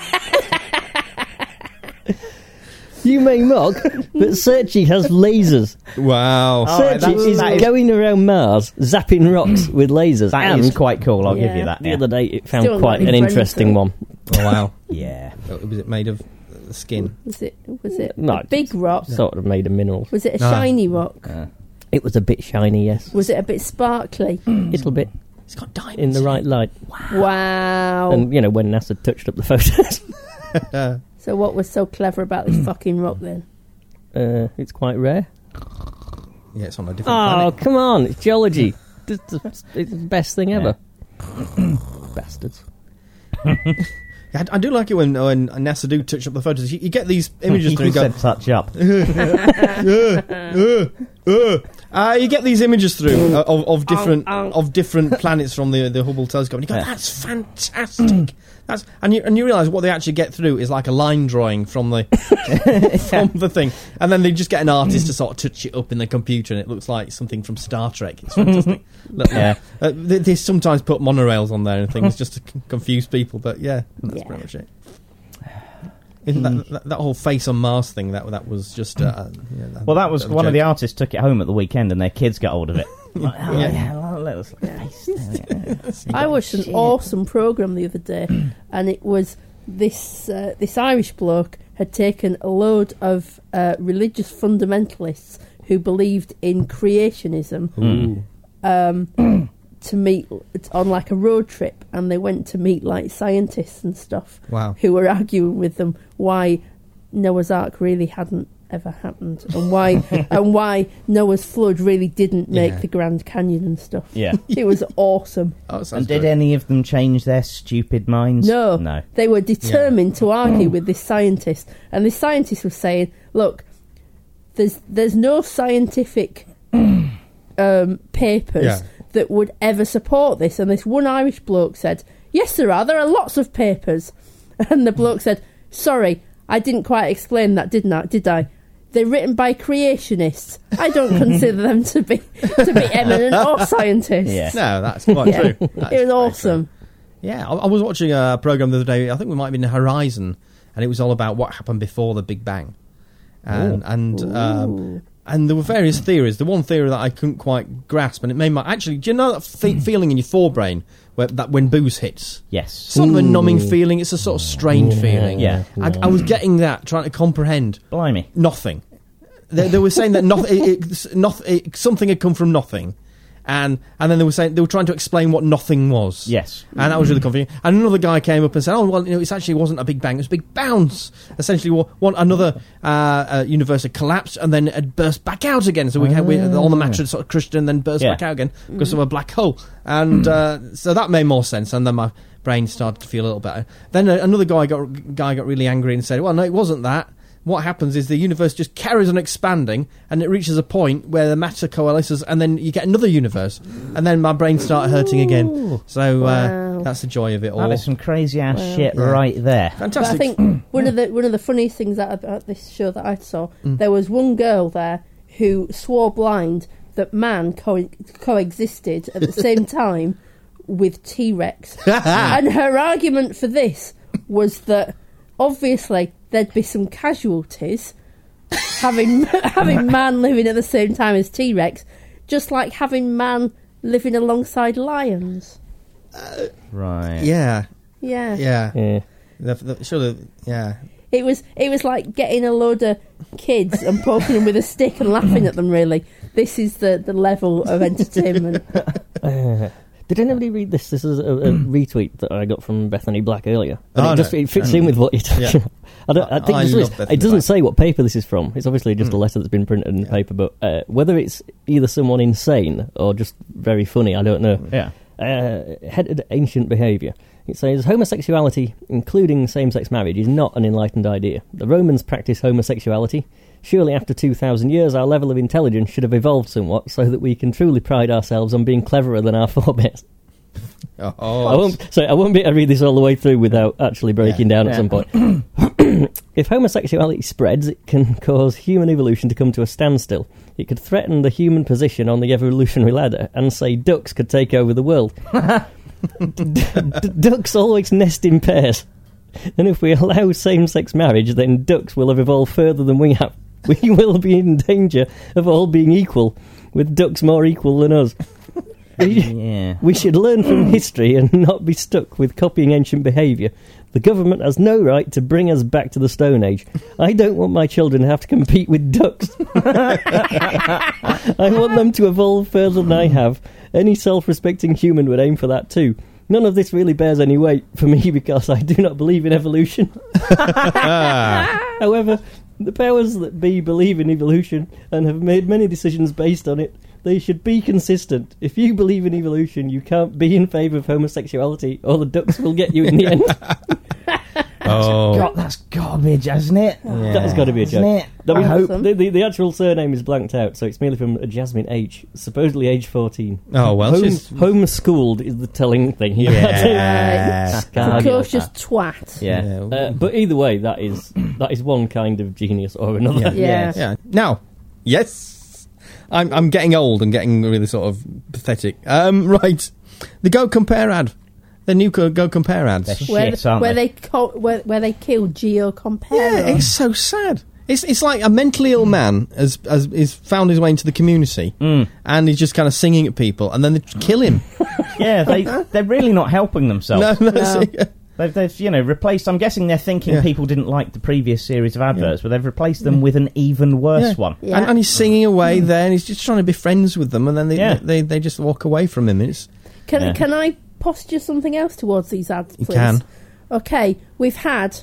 You may mock, but Searchy has lasers. Wow. Oh, Searchy that's- is that is- going around Mars, zapping rocks with lasers. That and is quite cool. I'll give Yeah. you that. the Yeah. other day, it found Still quite not an in interesting one. Brentford. Oh, wow. Yeah. Was it made of uh, skin? Was it? Was it No, a big rock? Sort of made of minerals. Was it a Ah. shiny rock? Uh, It was a bit shiny, yes. Was it a bit sparkly? A little bit It's got diamonds in the right light. Wow. And, you know, when NASA touched up the photos, Uh, So what was so clever about this fucking rock then? uh, it's quite rare. yeah, it's on a different Oh, planet. come on. It's geology. It's the, it's the best thing ever. Bastards. Yeah, I, I do like it when, when NASA do touch up the photos. You, you get these images through you and go, said touch up. uh, you get these images through uh, of, of different Oh, oh. of different planets from the the Hubble telescope. And you go, Yeah. that's fantastic. That's and you and you realise what they actually get through is like a line drawing from the from the thing, and then they just get an artist to sort of touch it up in the computer, and it looks like something from Star Trek. It's fantastic. Look, Yeah. uh, they, they sometimes put monorails on there and things just to c- confuse people, but yeah, that's Yeah. pretty much it. Isn't that, that that whole face on Mars thing? That that was just. Uh, yeah, that, Well, that was a one of the joke. artists took it home at the weekend, and their kids got hold of it. Like, oh, Yeah. yeah, well, let us look at face. I watched an awesome program the other day, and it was this uh, this Irish bloke had taken a load of uh, religious fundamentalists who believed in creationism Ooh. um, to meet on like a road trip, and they went to meet like scientists and stuff Wow. who were arguing with them why Noah's Ark really hadn't ever happened, and why and why Noah's flood really didn't make Yeah. the Grand Canyon and stuff. Yeah. It was awesome. Oh, that sounds And did good. any of them change their stupid minds? No, No. they were determined to argue with this scientist, and this scientist was saying, "Look, there's there's no scientific um, papers Yeah. that would ever support this." And this one Irish bloke said, "Yes, there are. There are lots of papers." And the bloke said, "Sorry, I didn't quite explain that, didn't I? Did I? They're written by creationists. I don't consider them to be to be eminent or scientists." Yeah. No, that's quite Yeah. true. That is It was very awesome. true. Yeah, I, I was watching a program the other day. I think we might have been Horizon, and it was all about what happened before the Big Bang, and and um, and there were various theories. The one theory that I couldn't quite grasp, and it made my actually. Do you know that fe- feeling in your forebrain where that when booze hits? Yes. Sort of a numbing feeling. It's a sort of strange feeling. Yeah. I, I was getting that, trying to comprehend Blimey. nothing. They, they were saying that nothing, it, it, not, it, something had come from nothing, and and then they were saying they were trying to explain what nothing was. Yes. And that was really confusing. And another guy came up and said, "Oh well, you know, it's actually wasn't a big bang; it was a big bounce. Essentially, one, one another uh, uh, universe had collapsed and then it burst back out again. So we had we, all the matter had sort of crushed and then burst Yeah. back out again because of a black hole. And uh, so that made more sense. And then my brain started to feel a little better. Then uh, another guy got guy got really angry and said, "Well, no, it wasn't that." what happens is the universe just carries on expanding, and it reaches a point where the matter coalesces, and then you get another universe, and then my brain started hurting again. So uh, Wow. that's the joy of it all. That is some crazy ass Wow. shit Yeah. right there. But I Fantastic. think one of the one of the funniest things about, about this show that I saw, Mm. there was one girl there who swore blind that man co- coexisted at the same time with T-Rex, and her argument for this was that obviously there'd be some casualties having having man living at the same time as T-Rex, just like having man living alongside lions. Right. yeah, Yeah. yeah. Yeah. The, the, sure, the, yeah. It was it was like getting a load of kids and poking them with a stick and laughing at them, really. This is the, the level of entertainment. Uh, did anybody read this? This is a, a retweet that I got from Bethany Black earlier. And Oh, it, just, no. it fits No. in with what you're talking Yeah. about. I, don't, I think I just love it's- Bethany it doesn't Black. say what paper this is from. It's obviously just a letter that's been printed in the Yeah. paper, but uh, whether it's either someone insane or just very funny, I don't know. Yeah. Uh, headed ancient behaviour. It says homosexuality, including same-sex marriage, is not an enlightened idea. The Romans practiced homosexuality. Surely after two thousand years our level of intelligence should have evolved somewhat so that we can truly pride ourselves on being cleverer than our forebears. Oh, I won't, sorry, I won't be able to read this all the way through without actually breaking Yeah. down at Yeah. some point. If homosexuality spreads, it can cause human evolution to come to a standstill. It could threaten the human position on the evolutionary ladder and say ducks could take over the world. D- d- ducks always nest in pairs. And if we allow same-sex marriage, then ducks will have evolved further than we have. We will be in danger of all being equal, with ducks more equal than us. We, Yeah. we should learn from history and not be stuck with copying ancient behaviour. The government has no right to bring us back to the Stone Age. I don't want my children to have to compete with ducks. I want them to evolve further than I have. Any self-respecting human would aim for that too. None of this really bears any weight for me because I do not believe in evolution. However, the powers that be believe in evolution and have made many decisions based on it. They should be consistent. If you believe in evolution, you can't be in favour of homosexuality, or the ducks will get you in the end. oh. God, that's garbage, hasn't it? Yeah. That's got to be a Isn't joke. it? I mean, I hope- the, the, the actual surname is blanked out, so it's merely from a Jasmine H, supposedly age fourteen. Oh, well, Home, she's... homeschooled is the telling thing here. Yeah. Precocious twat. Yeah. Uh, but either way, that is that is one kind of genius or another. Yeah. Yeah. Yeah. Now, yes, I'm I'm getting old and getting really sort of pathetic. Um, right, the Go Compare ad, the new Go, Go Compare ads. They're Where, shit, aren't where they? they co- where, where they killed Geo Compare. Yeah, it's so sad. It's it's like a mentally ill man has has is found his way into the community, Mm. and he's just kind of singing at people, and then they kill him. Yeah, they, they're really not helping themselves. no, that's No. it. They've, they've, you know, replaced... I'm guessing they're thinking Yeah. people didn't like the previous series of adverts, but they've replaced them with an even worse Yeah. one. Yeah. And, and he's singing away there, and he's just trying to be friends with them, and then they Yeah. they, they just walk away from him. It's Can Yeah. can I posture something else towards these ads, You please? can. Okay, we've had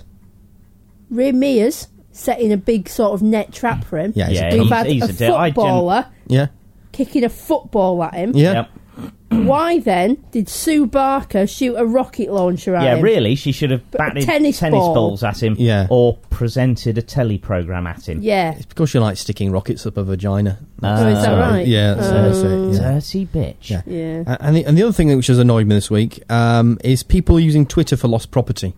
Ray Mears setting a big sort of net trap for him. yeah, Yeah, it's a We've cunt. had he's a a dick. I gen- footballer yeah, kicking a football at him. yeah. Yep. Why then did Sue Barker shoot a rocket launcher at Yeah, him? really, she should have But a batted tennis tennis, ball. balls at him, Yeah. or presented a telly program at him. Yeah. It's because you like sticking rockets up a vagina. Oh, is that Uh, right? Yeah, that's, that's Um, it. Yeah. Dirty bitch. Yeah. Yeah. Uh, And the, and the other thing that which has annoyed me this week um, is people using Twitter for lost property.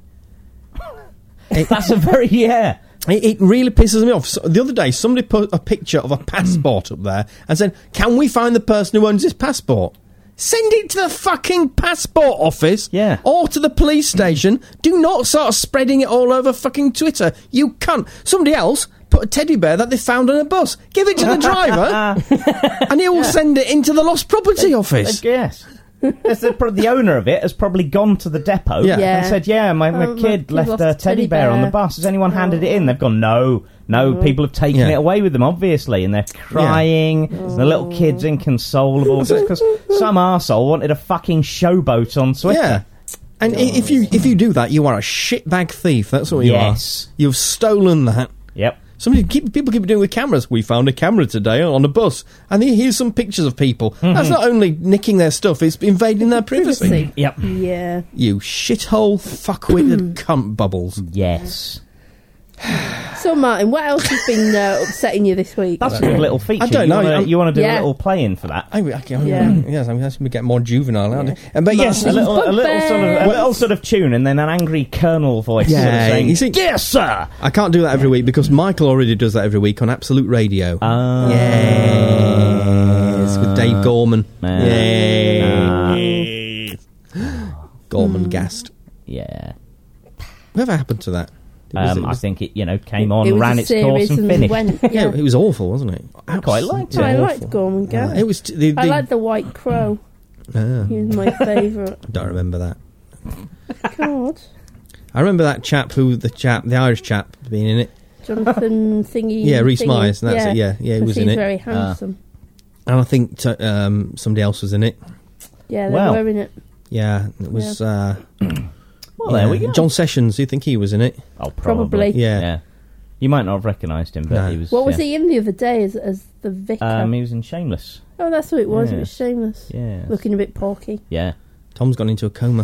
That's a very yeah. It, it really pisses me off. So, the other day, somebody put a picture of a passport up there and said, "Can we find the person who owns this passport?" Send it to the fucking passport office, Yeah. or to the police station. Do not start spreading it all over fucking Twitter. You can't. Somebody else put a teddy bear that they found on a bus. Give it to the driver, and he will send it into the lost property office. Yes. Yes, the, pro- the owner of it has probably gone to the depot Yeah. Yeah. and said, "Yeah, my, my Oh, my kid kid left lost a a teddy teddy bear, on the bear." bus. Has anyone handed it in?" Oh. They've gone, "No, no, Oh. people have taken Yeah. it away with them, obviously," and they're crying. The little kid's inconsolable just because some arsehole wanted a fucking showboat on Twitter. Yeah. And i if you if you do that, you are a shitbag thief. That's what you Yes. are. You've stolen that. Yep. Somebody keep people keep doing with cameras. We found a camera today on a bus, and here's some pictures of people. That's not only nicking their stuff; it's invading their privacy. Privacy. Yep. Yeah. You shithole fuckwitted cunt bubbles. Yes. So, Martin, what else has been uh, upsetting you this week? That's a good little feature. I don't you know, Wanna, I'm- you want to do Yeah. a little play-in for that? I, I, I, Yeah. Yes, I mean, that's going to get more juvenile. aren't Yeah. it? Uh, but yes, a little, a little Bugbear. sort of, a little sort of tune, and then an angry colonel voice. Yeah, sort of saying, you see- "Yes, sir." I can't do that every week because Michael already does that every week on Absolute Radio. Uh, Yes, with Dave Gorman. Man. Yes. Gorman gassed. Yeah. Whatever happened to that? It was- Um, it I was- think it, you know, came on, It was ran a its course, series and finished. went. yeah, Yeah. it was awful, wasn't it? I quite liked I it. liked Gorman Gas. It was. T- the, the, I liked the White Crow. Ah, He was my favourite. don't remember that. God. I remember that chap who the chap, the Irish chap, being in it. Jonathan Thingy. Yeah, Rhys Thingy. Myers. That's it. Yeah, yeah, he 'Cause was he's in it. very handsome. And I think t- um, somebody else was in it. Yeah, they Well. were in it. Yeah, it was. Uh, Well, there we yeah, go. John Sessions. You think he was in it? Oh, probably. Probably. Yeah. You might not have recognised him, but No. he was. What was yeah. he in the other day as, as the vicar? Um, he was in Shameless. oh, that's what it was. Yeah. It was Shameless. Yeah. Looking a bit porky. Yeah. Tom's gone into a coma.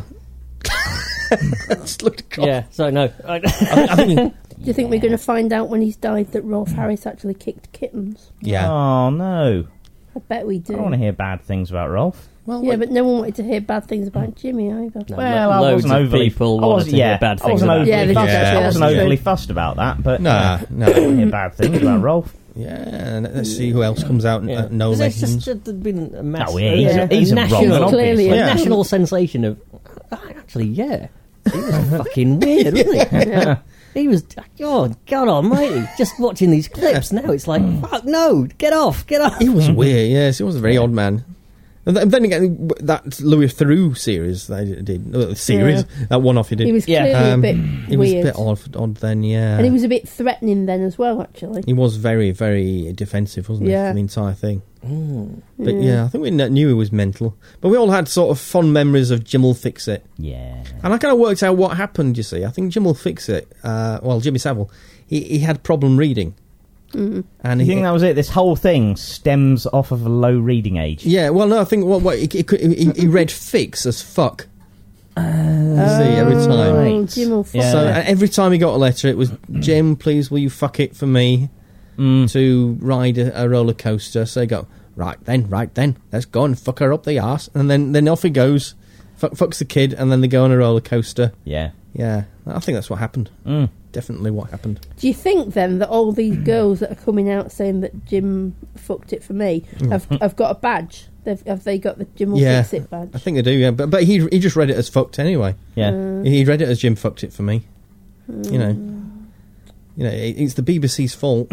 Just looked across. Yeah, so no. I, I think. Do you think we're going to find out when he's died that Rolf Harris actually kicked kittens? Yeah. Oh no! I bet we I do. don't want to hear bad things about Rolf. Well, Yeah, what- but no one wanted to hear bad things about Jimmy either. No. Well, I loads wasn't of overly. people I wanted wasn't, to hear yeah, bad I things wasn't about overly Yeah, they fussed. did, I yeah, wasn't that's overly true. fussed about that, but Nah, uh, no. I don't want to hear bad things about Rolf. Yeah, and let's see who else comes out. yeah. Uh, no There's legends. just uh, been a mass, Oh, yeah, he's a- a, he's a national, Roman, Clearly, a Yeah. national sensation of. Oh, actually, yeah, he was fucking weird, wasn't he? Yeah. He was. Oh God Almighty! Just watching these clips now, it's like, fuck no, get off, get off. He was weird. Yes, he was a very odd man. And th- then again, that Louis Theroux series they did, uh, series that one off he did. He was Yeah. clearly Um, a bit He was weird. a bit odd, odd then, yeah. And he was a bit threatening then as well, actually. He was very, very defensive, wasn't Yeah. he, for the entire thing? Mm. But yeah, I think we kn- knew he was mental. But we all had sort of fond memories of Jim will fix it. Yeah. And I kind of worked out what happened, you see. I think Jim will fix it. Uh, well, Jimmy Savile, he, he had problem reading. Mm. And You he, think that was it? This whole thing stems off of a low reading age. yeah, well, no, I think what, what he, he, he, he read fix as fuck. Oh, see, every time. Right. Jim will fuck Yeah. So it. uh, every time he got a letter, it was, Jim, please, will you fuck it for me Mm. to ride a, a roller coaster? So he go, right then, right then, let's go and fuck her up the arse. And then, then off he goes, fuck, fucks the kid, and then they go on a roller coaster. Yeah. Yeah, I think that's what happened. Mm. Definitely what happened. Do you think then that all these girls that are coming out saying that Jim fucked it for me have have got a badge? They've, have they got the Jim will Yeah. fix it badge? I think they do, yeah. But but he he just read it as fucked anyway. Yeah. Mm. He read it as Jim fucked it for me. You know, you know, it, it's the B B C's fault.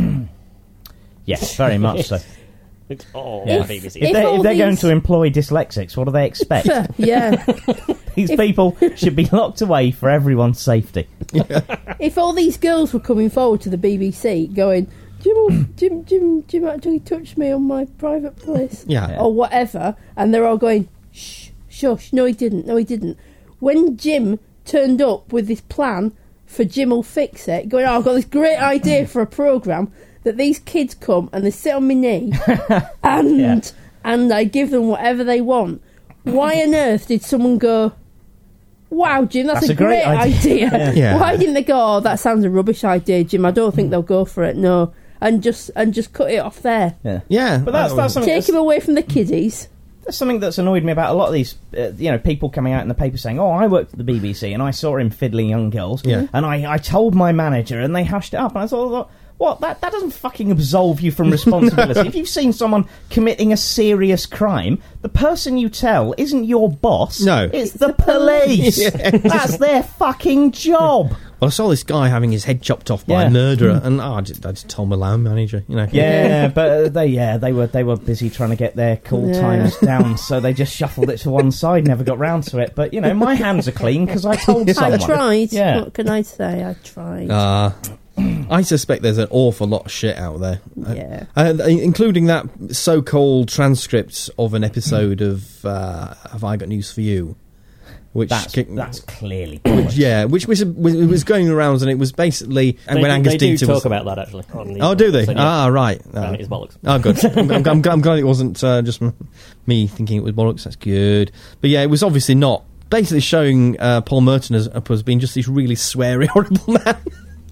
Yes, very much so. It's all Yeah. B B C. If, If they, all if they're going these- to employ dyslexics, what do they expect? yeah. These If- people should be locked away for everyone's safety. If all these girls were coming forward to the B B C going, Jim, will- Jim, Jim, Jim actually touched me on my private place, Yeah. Yeah. or whatever, and they're all going, shh, shush, no he didn't, no he didn't. When Jim turned up with this plan for Jim will fix it, going, oh, I've got this great idea for a programme that these kids come and they sit on my knee and Yeah. and I give them whatever they want. Why on earth did someone go, wow, Jim, that's, That's a, a great great, idea." idea. Yeah. Why didn't they go, oh, that sounds a rubbish idea, Jim, I don't think they'll go for it, no. And just and just cut it off there. Yeah. Yeah. But that's, that's something Take that's, him away from the kiddies. that's something that's annoyed me about a lot of these, uh, you know, people coming out in the paper saying, "Oh, I worked at the B B C and I saw him fiddling young girls, Yeah. and I, I told my manager and they hushed it up." And I thought, what? That that doesn't fucking absolve you from responsibility. If you've seen someone committing a serious crime, the person you tell isn't your boss. No. it's the police. That's their fucking job. Well, I saw this guy having his head chopped off by Yeah. a murderer, and oh, I, just, I just told my line manager, you know. Yeah, but uh, they yeah they were they were busy trying to get their call Yeah. times down, so they just shuffled it to one side, never got round to it. But you know, my hands are clean because I told I someone. tried. Yeah. What can I say? I tried. Uh, I suspect there's an awful lot of shit out there. yeah. Uh, including that so-called transcript of an episode of uh, Have I Got News for You? Which That's kick- that's clearly which, yeah, which was was, was going around, and it was basically and They, when do- Angus they do Dieter talk was, about that actually. On the, oh, do they? So, yeah, Ah, right. Oh, and it's bollocks. oh good. I'm, I'm, I'm, I'm glad it wasn't uh, just m- me thinking it was bollocks. That's good. But yeah, it was obviously not. Basically showing uh, Paul Merton as, as being just this really sweary, horrible man.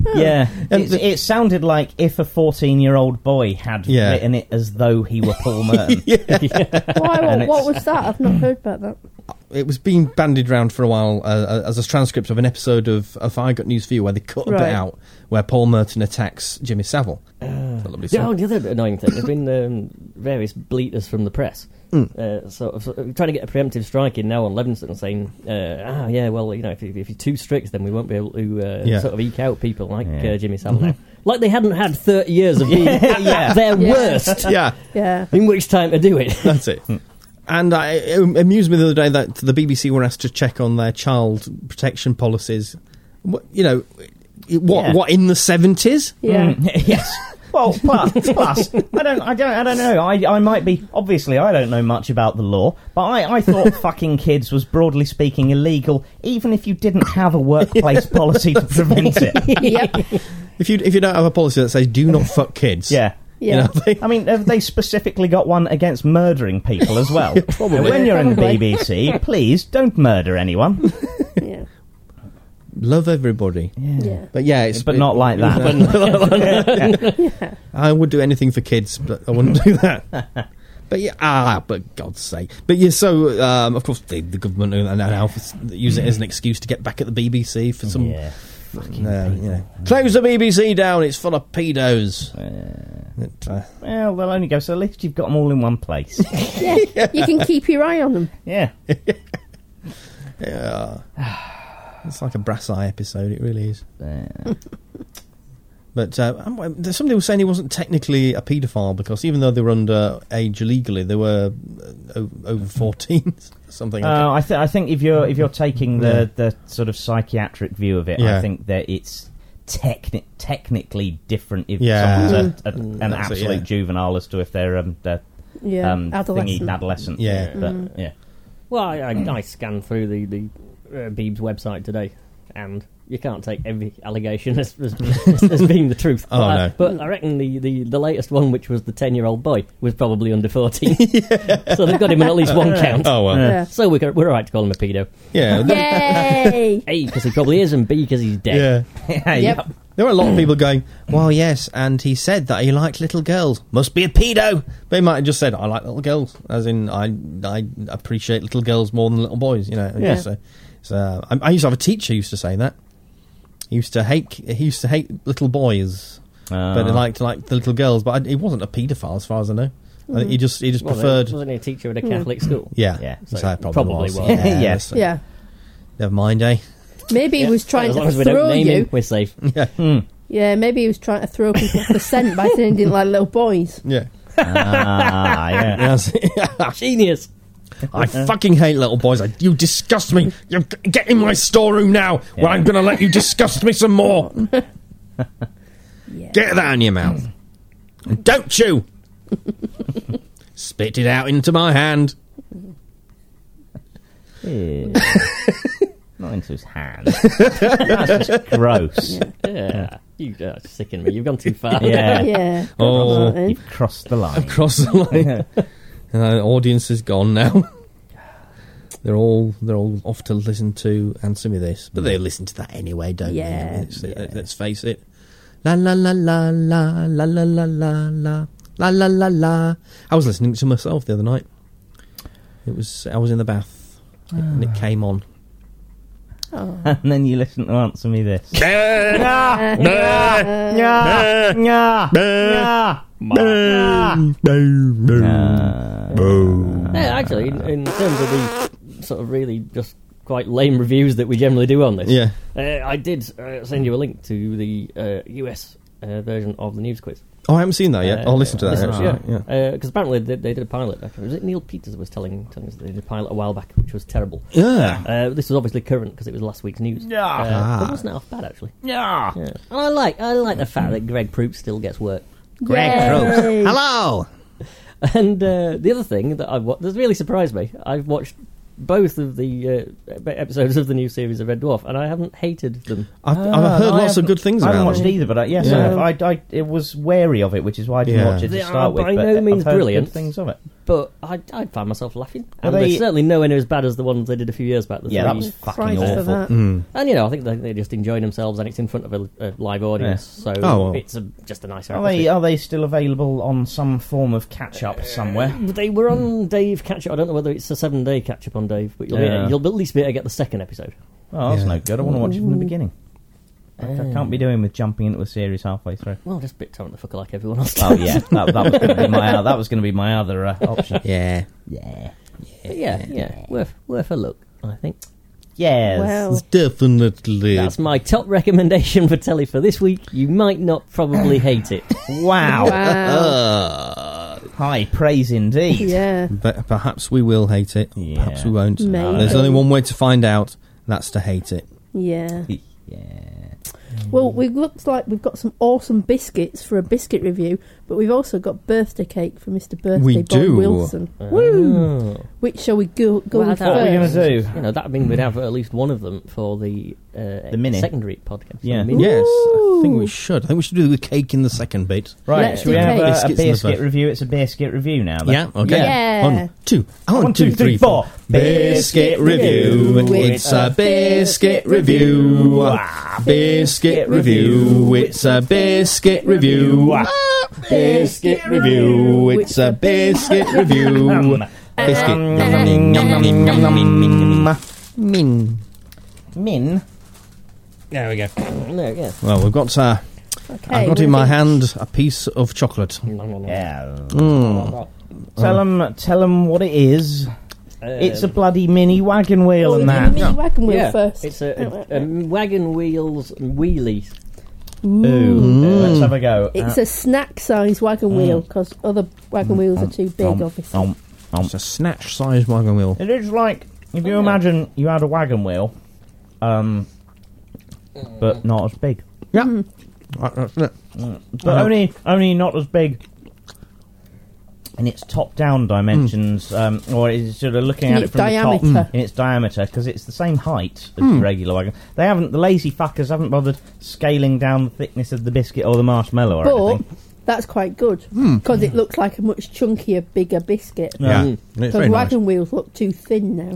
Yeah, And it, the- it sounded like if a fourteen-year-old boy had Yeah. written it as though he were Paul Merton. Why? And What, what it's- was that? I've not heard about that. It was being bandied around for a while uh, as a transcript of an episode of, of I Got News for You where they cut a bit Right. out where Paul Merton attacks Jimmy Savile. It's a lovely Yeah, song. oh, the other annoying thing, there's been um, various bleaters from the press Mm. uh, sort of, sort of trying to get a preemptive strike in now on Levingston, saying, uh, ah, yeah, well, you know, if, you, if you're too strict, then we won't be able to uh, Yeah. sort of eke out people like Yeah. uh, Jimmy Savile now. Like they hadn't had thirty years of being Yeah, yeah. at their Yeah. worst, Yeah, Yeah. in which time to do it. that's it. And I, it amused me the other day that the B B C were asked to check on their child protection policies. What, you know, what Yeah. what in the seventies? Yeah. Mm, yes. Well, plus, plus, I don't, I don't, I don't know. I, I might be. Obviously, I don't know much about the law, but I, I thought fucking kids was broadly speaking illegal, even if you didn't have a workplace policy to prevent it. Yep. If you if you don't have a policy that says do not fuck kids, Yeah. you Yeah. know, they, I mean, have they specifically got one against murdering people as well? Probably. When you're in the Probably. B B C, please don't murder anyone. Yeah. love everybody. Yeah. But yeah, it's But not like that. Yeah. I would do anything for kids, but I wouldn't do that. But yeah, ah, but God's sake. But yeah, so um, of course the, the government and now use it as an excuse to get back at the B B C for some. Yeah. Fucking Uh, people. you know, close the B B C down. It's full of pedos. Yeah. It, uh, Well, they'll only go so at least you've got them all in one place. Yeah. You can keep your eye on them. Yeah. yeah, it's like a Brass Eye episode. It really is. Uh, But uh, I'm- there's somebody was saying he wasn't technically a paedophile because even though they were under age illegally, they were uh, o- over fourteen. Something. Like Uh, I, th- I think if you're if you're taking the, Yeah. the sort of psychiatric view of it, Yeah. I think that it's techni- technically different if Yeah. someone's a, a, Mm. an That's it, absolute yeah. juvenile as to if they're um, they're, Yeah. um Adolescent. thingy adolescent. Yeah. but Mm. yeah. Well, I, I, I scanned through the, the uh, Beebs website today, and you can't take every allegation as, as, as being the truth. Oh, but, I, no. but I reckon the, the, the latest one, which was the ten-year-old boy, was probably under fourteen. So they've got him in at least one count. Oh well. Yeah. So we're, go- we're all right to call him a pedo. Yeah. th- Yay! A, because he probably is, and B, because he's dead. yeah. yeah. Yep. There were a lot of people going, well, yes, and he said that he liked little girls. Must be a pedo. But he might have just said, I like little girls. As in, I I appreciate little girls more than little boys, you know. Yeah. So, so I, I used to have a teacher who used to say that. He used to hate he used to hate little boys, Uh, but he liked like the little girls. But I, he wasn't a paedophile, as far as I know. I think he just he just Well, preferred. Wasn't he a teacher at a Catholic school? Yeah, Yeah. so So it probably, probably was. was. Yeah, Yeah. so- Yeah. Never mind, eh? Maybe he Yeah. was trying as long to as we throw don't name you. him, we're safe. Yeah, hmm. Yeah, maybe he was trying to throw people off the scent by saying he didn't like little boys. yeah. Ah, yeah. Yes. Genius. I fucking hate little boys. I, you disgust me. You get in my storeroom now, where I'm going to let you disgust me some more. Yeah. Get that in your mouth, and don't chew. Spit it out into my hand. Ew. Not into his hand. That's just gross. Yeah. You uh, sicken me. You've gone too far. Yeah. Yeah. Oh. Martin. You've crossed the line. Across the line. And the audience is gone now. They're all they're all off to listen to Answer Me This, but they listen to that anyway, don't they? I Yeah. mean, it's- uh, let's face it. La la la la la la la la la la la la la la. I was listening to myself the other night. It was I was in the bath and it came on. Oh. And then you listen to Answer Me This. Uh, Yeah, yeah, yeah, Yeah, actually, in, in terms of the sort of really just quite lame reviews that we generally do on this, Yeah. uh, I did uh, send you a link to the uh, U S uh, version of the news quiz. Oh, I haven't seen that yet. Uh, I'll listen to that. listen- actually. yeah, because apparently they, they did a pilot. Was it Neil Peters was telling, telling us that they did a pilot a while back, which was terrible. Yeah. Uh, this was obviously current because it was last week's news. Yeah. uh, Ah. but wasn't half bad actually. yeah. Yeah. And I like I like the fact that Greg Proops still gets work. Greg Yay. Proops. Hello. And uh, the other thing that I've watched, that's really surprised me, I've watched both of the uh, episodes of the new series of Red Dwarf, and I haven't hated them. I've, Ah, I've no, heard I lots of haven't- good things I haven't about watched them. either, but I, yes, Yeah. I, I, I it was wary of it, which is why I didn't Yeah. watch it to They start are with. by but no I've means heard brilliant. good things of it. but I, I'd find myself laughing. Are And they- they're certainly nowhere near as bad as the ones they did a few years back. The Yeah, that three. was fucking Christ for awful. that. Mm. And, you know, I think they, they're just enjoying themselves, and it's in front of a, a live audience, so Oh, well. it's a, just a nicer Are they, atmosphere. are they still available on some form of catch-up somewhere? They were on Dave catch-up. I don't know whether it's a seven-day catch-up on Dave, but you'll, Yeah. be, you'll at least be able to get the second episode. Oh, that's Yeah. no good. I want to watch it from the beginning. I can't be doing with jumping into a series halfway through. Well, just BitTorrent the fucker like everyone else Oh does. yeah, that, that was going to be my that was going to be my other uh, option. Yeah. Yeah. But yeah, yeah, worth worth a look, I think. Yes. Well, Definitely. That's my top recommendation for telly for this week. You might not probably hate it. Wow. wow. Uh, High praise indeed. Yeah. but perhaps we will hate it. Yeah. Perhaps we won't. Maybe. There's only one way to find out. That's to hate it. Yeah. Yeah. Well, it looks like we've got some awesome biscuits for a biscuit review, but we've also got birthday cake for Mister Birthday We Boy do. Wilson. Woo! Oh. Which shall we go, go Well, with that- What are we going first? to do? You know, that would mean we'd have at least one of them for the, uh, The mini. secondary podcast. Yeah. The mini. Yes, I think Ooh. we should. I think we should do the cake in the second bit. Right, Let's should we do have cake. a, a Biscuits in the biscuit first. review? It's a biscuit review now. Then. Yeah, okay. Yeah. One, two, one, two, three, four. Biscuit review. It's a biscuit review. Biscuit review. It's a biscuit review. Biscuit review. It's a biscuit review. Biscuit. Min. Min. There we go. No, yeah. Well, we've got. Uh, Okay, I've got what in do my you think? hand a piece of chocolate. Yeah. Mm. Tell them, tell them what it is. It's a bloody mini wagon wheel Oh, and the that. mini wagon wheel yeah, first. it's a, a, a wagon wheels wheelies. Ooh. Ooh. Let's have a go. It's Uh, a snack-sized wagon wheel because other wagon wheels are too big, um, obviously. um, um. It's a snatch-sized wagon wheel. It is like if you imagine you had a wagon wheel, um, but not as big. Yeah. Mm-hmm. Right, that's it. But only only not as big in its top-down dimensions, um, or it's sort of looking In at it its from the diameter. top in its diameter because it's the same height as the regular wagon. They haven't, the lazy fuckers haven't bothered scaling down the thickness of the biscuit or the marshmallow or But anything. that's quite good because it looks like a much chunkier, bigger biscuit. Yeah. Mm. It's Because very nice. wagon wheels look too thin now.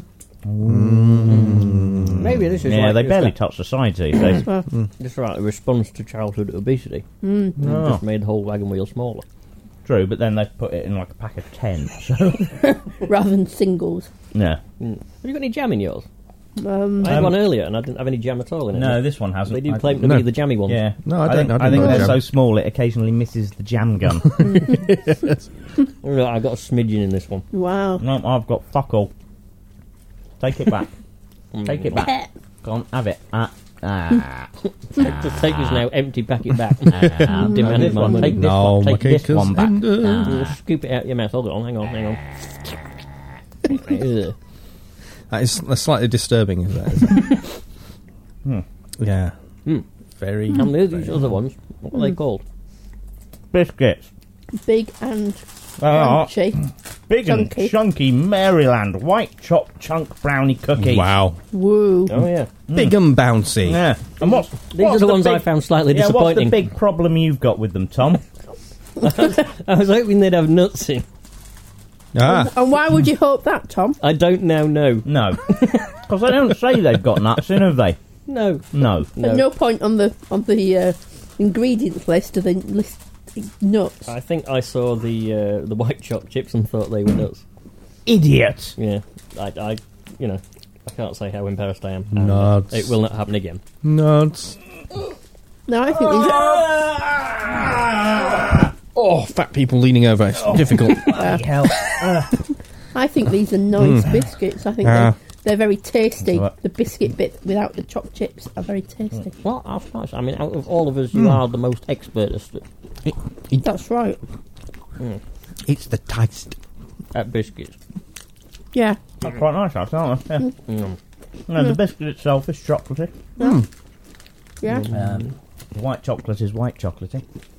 Maybe this is Yeah, like they just barely a- touch the sides these days. Well, just like a response to childhood obesity. mm. Oh, Just made the whole wagon wheel smaller. true, but then they've put it in like a pack of ten. So rather than singles. yeah, Mm. Have you got any jam in yours? Um, I had Um, one earlier and I didn't have any jam at all in it. no, this one hasn't. They do I- claim to No. be the jammy ones. Yeah, No, I don't- think, I don't I think know they're jam. so small it occasionally misses the jam gun. Oh, I got a smidgen in this one. wow. No, I've got fuck all. Take it back. Mm. Take it back. Go on, have it. Ah, ah. Just take this now, empty packet back. ah. Demanded This my one, money. take this No, one. my Take this cake is one back. ended. Ah. Just scoop it out of your mouth. Hold on, hang on, hang on. Ugh. That is that's slightly disturbing, is that? Isn't it? Hmm. Yeah. Hmm. Very. And there's these other ones. What are they called? Biscuits. Big and Ah, crunchy. big chunky. and chunky Maryland white chopped chunk brownie cookie. Wow. Woo. Oh, yeah. Big and bouncy. Yeah. And what's These what's are the, ones I big, found slightly Yeah, what's disappointing. the big problem you've got with them, Tom? I was hoping they'd have nuts in. Ah. And why would you hope that, Tom? I don't now know. No, because they don't say they've got nuts in, have they? No. No. No. At no point on the on the uh, ingredients list do they list nuts. I think I saw the uh, the white chopped chips and thought they were nuts. Idiot. Yeah. I, I you know, I can't say how embarrassed I am. And, uh, Nuts. It will not happen again. Nuts. No, I think these are, Oh, fat people leaning over. It's difficult. Bloody hell. I think these are nice biscuits. I think Ah. they're, they're very tasty. That's right. The biscuit bit without the chopped chips are very tasty. Well, that's nice. I mean, out of all of us, you are the most expert at, That's right. It's the taste. at biscuits. Yeah. That's quite nice, actually, aren't they? Yeah. Mm. No, the biscuit itself is chocolatey. Yeah. Um, white chocolate is white chocolatey.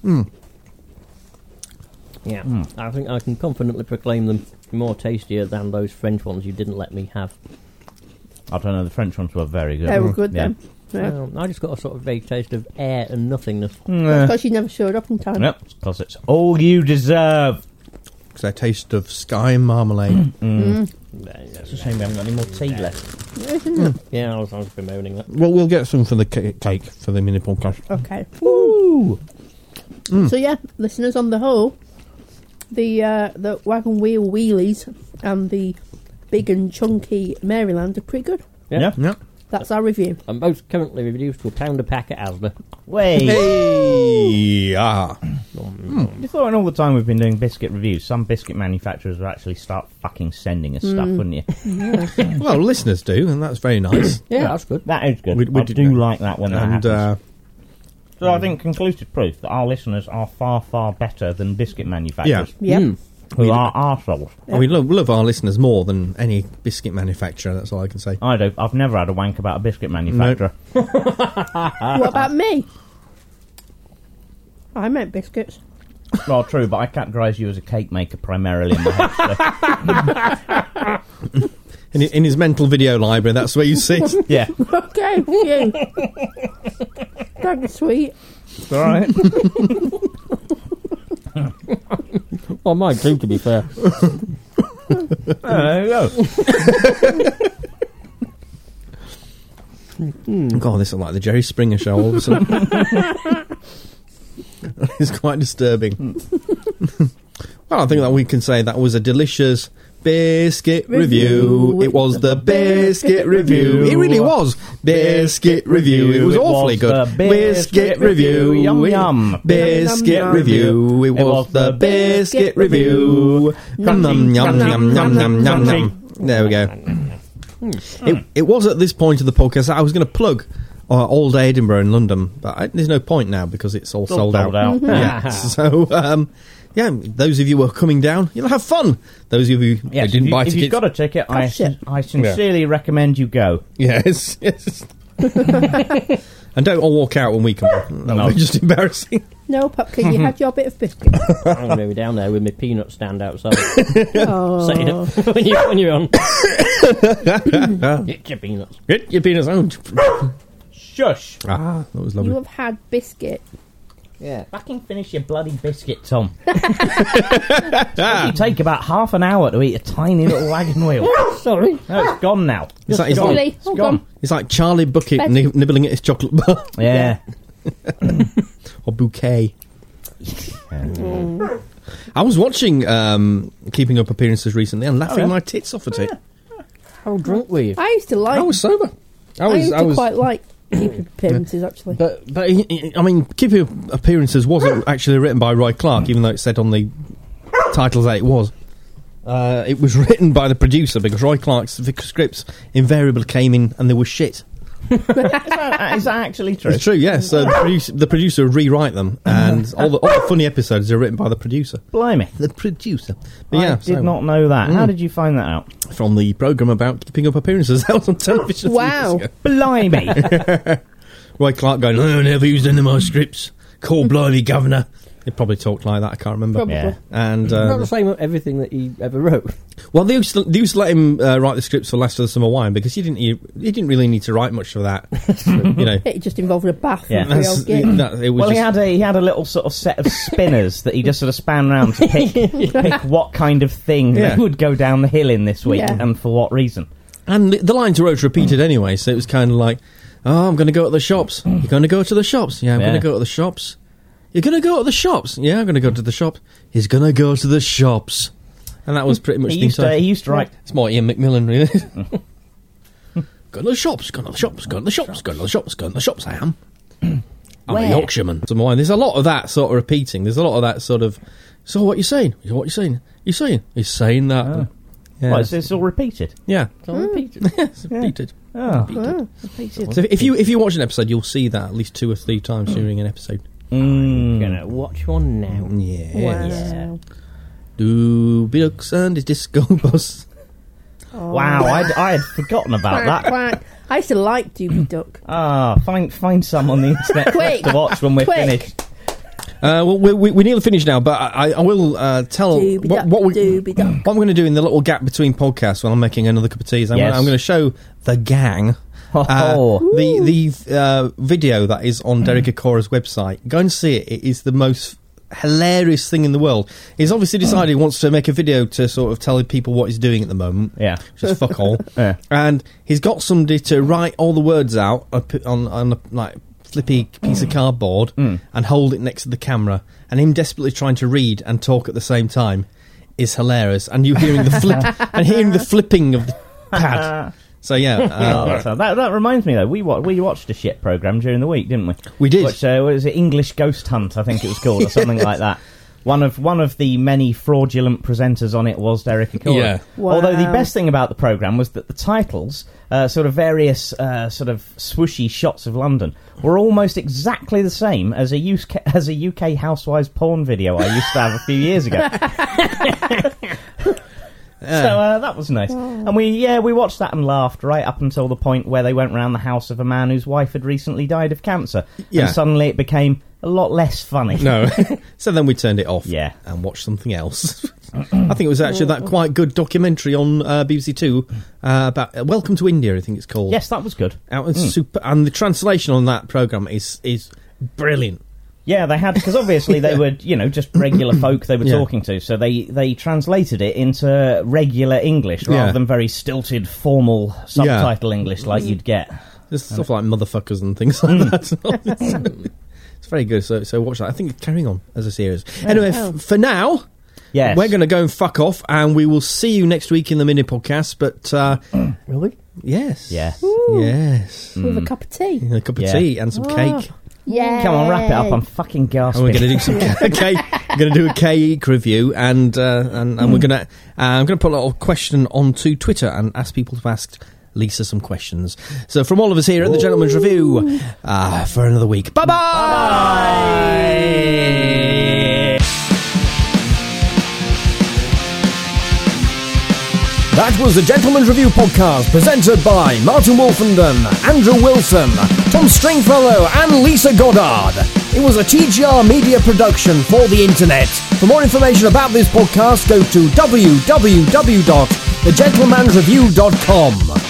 Yeah. Mm. I think I can confidently proclaim them more tastier than those French ones you didn't let me have. I don't know, the French ones were very good. They were good Yeah. then. Yeah. Um, I just got a sort of vague taste of air and nothingness. Mm, Because you never showed up in time. Yep, because it's all you deserve. because they taste of sky marmalade. Mm. It's It's a shame we haven't got any more tea left. Yeah, I was, I was bemoaning that. Well, we'll get some for the ca- cake for the mini podcast. Okay. Woo! So yeah, listeners, on the whole, the uh, the wagon wheel wheelies and the big and chunky Maryland are pretty good. Yeah. Yeah. Yeah. That's our review. And both currently reduced to a pound a pack at Asda. Way. Hey, ah. You thought in all the time we've been doing biscuit reviews, some biscuit manufacturers would actually start fucking sending us stuff, wouldn't you? Well, listeners do, and that's very nice. Yeah, that's good. That is good. We- we I did do that. like that when that and happens. uh, So I think conclusive proof that our listeners are far, far better than biscuit manufacturers, Yep. Mm. who are arseholes. oh, we love, love our listeners more than any biscuit manufacturer. That's all I can say. I do. I've never had a wank about a biscuit manufacturer. What about me? I make biscuits. Well, true, but I categorise you as a cake maker primarily in my head. So. In, in his mental video library, that's where you sit. Yeah, Okay, you. Thanks, sweet. it's all right. Well, mine too, to be fair. Oh, there you go. God, this is like the Jerry Springer show all of a sudden. It's quite disturbing. Well, I think that we can say that was a delicious biscuit review. Review. It was the biscuit review. It really was. Biscuit review. It was It awfully was good. the Biscuit biscuit review. review. Yum, yum. Biscuit Yum, yum, review. It was the biscuit review. Yum, yum, yum, yum, yum, yum, yum, yum. There we go. It, it was at this point of the podcast that I was going to plug uh, All Day Edinburgh in London, but I, there's no point now because it's all It's all sold, sold out. Yeah. So, um, yeah, those of you who are coming down, you'll have fun. Those of you Yes, who didn't if, you, buy if tickets, you've got a ticket, I, Gosh, yeah. I sincerely recommend you go. yes, yes. And don't all walk out when we come on. That No. would be just embarrassing. No, Pupkin, you had your bit of biscuit. I'm going to be down there with my peanut stand outside. Oh. Setting up when, you, when you're on. Get your peanuts. Get your penis out. Shush. Ah, that was You lovely. have had biscuit. Yeah. Fucking finish your bloody biscuit, Tom. You take about half an hour to eat a tiny little wagon wheel. Sorry. No, it's gone now. It's like, it's, Really? like, Oh, gone. gone. it's like Charlie Bucket Best- nib- nibbling at his chocolate bar. Yeah. Or bouquet. I was watching um, Keeping Up Appearances recently and laughing Oh, yeah? my tits off at it. How drunk were you? I used to like. I was sober. I I was. used I to was. quite like keeping appearances, actually. But, but I mean, Keeping Up Appearances wasn't actually written by Roy Clark, even though it said on the titles that it was. Uh, it was written by the producer because Roy Clark's scripts invariably came in and they were shit. Is that, is that actually true? It's true, yes. So the producer, the producer would rewrite them, and all the, all the funny episodes are written by the producer. Blimey. The producer. But I yeah, did so, not know that. How Mm. did you find that out? from the programme about Keeping Up Appearances that was on television. a few Wow. years ago. Blimey. Roy Clark going, oh, I never used any of my scripts. Call blimey, governor. He probably talked like that, I can't remember. Probably. Yeah. And Not uh, the same with everything that he ever wrote. well, they used, to, they used to let him uh, write the scripts for Last of the Summer Wine because he didn't. He, he didn't really need to write much for that. you know, It just involved a bath Yeah. and three That's- old game. that- it was Well, he just- had a he had a little sort of set of spinners that he just sort of span round to pick pick what kind of thing Yeah. they would go down the hill in this week Yeah. and for what reason. and the, the lines were always repeated anyway, so it was kind of like, oh, I'm going to go to the shops. You're going to go to the shops. Yeah, I'm Yeah. going to go to the shops. You're going to go to the shops. Yeah, I'm going to go to the shops. He's going to go to the shops. And that was pretty much He the used to entire- he used to write It's more Ian McMillan, really. Go to the shops, go to the shops, go to the shops, go to the shops, go to the shops, I am. I'm Where? a Yorkshireman. Some wine. There's a lot of that sort of repeating. There's a lot of that sort of, so what you saying? What you saying? You saying? He's saying that. Oh. Yeah. Well, it's, it's all repeated. yeah. It's all repeated. It's repeated. Oh. Repeated. So if you if you watch an episode, you'll see that at least two or three times during an episode. Mm. Gonna watch one now. Yeah. Wow. Doobie Ducks and his disco bus. Oh. Wow, I'd, I had forgotten about Quack, that. quack. I used to like Doobie Duck. Ah, find find some on the internet for us Quick, to watch when we're quick. finished. Uh, well, we, we, we're nearly finished now, but I, I will uh, tell Doobie what, duck, what, we, doobie duck. what I'm going to do in the little gap between podcasts when I'm making another cup of tea is I'm, Yes. gonna, I'm going to show the gang uh, Oh. the the uh, video that is on Derek Akora's website. Go and see it. It is the most hilarious thing in the world. He's obviously decided he wants to make a video to sort of tell people what he's doing at the moment. Yeah. Which is fuck all. Yeah. And he's got somebody to write all the words out on, on a like, flippy piece of cardboard Mm. and hold it next to the camera. And him desperately trying to read and talk at the same time is hilarious. And you hearing the flip and hearing the flipping of the pad. So yeah, uh, so that that reminds me though, we wa- we watched a shit program during the week, didn't we? we did. Which uh, was it English Ghost Hunt, I think it was called, or something like that. One of one of the many fraudulent presenters on it was Derek Accord. Yeah. Wow. Although the best thing about the program was that the titles, uh, sort of various uh, sort of swooshy shots of London, were almost exactly the same as a U K, as a U K housewives porn video I used to have a few years ago. Yeah. So uh, that was nice, and we yeah we watched that and laughed right up until the point where they went round the house of a man whose wife had recently died of cancer, Yeah. and suddenly it became a lot less funny. No. So then we turned it off Yeah. and watched something else. I think it was actually that quite good documentary on uh, B B C Two uh, about uh, Welcome to India, I think it's called. Yes, that was good. Out in super, and the translation on that programme is, is brilliant. Yeah, they had, because obviously they were, you know, just regular folk they were Yeah. talking to, so they, they translated it into regular English rather Yeah. than very stilted, formal subtitle English like you'd get. There's stuff like motherfuckers and things like that. It's very good, so so watch that. I think it's carrying on as a series. Anyway, Oh. f- for now, Yes. we're going to go and fuck off, and we will see you next week in the mini podcast. But uh, Really? yes, Yes. yes, With a cup of tea. a cup of Yeah. tea and some Oh. cake. Yeah. Come on, wrap it up. I'm fucking gasping. And we're going to do some ca- cake. We're going to do a cake review, and uh, and, and we're going to. Uh, I'm going to put a little question onto Twitter and ask people to ask Lisa some questions. So from all of us here at the Gentleman's Review, uh, for another week. Bye bye. That was the Gentleman's Review podcast, presented by Martin Wolfenden, Andrew Wilson, Tom Stringfellow and Lisa Goddard. It was a T G R media production for the internet. For more information about this podcast, go to w w w dot the gentleman's review dot com.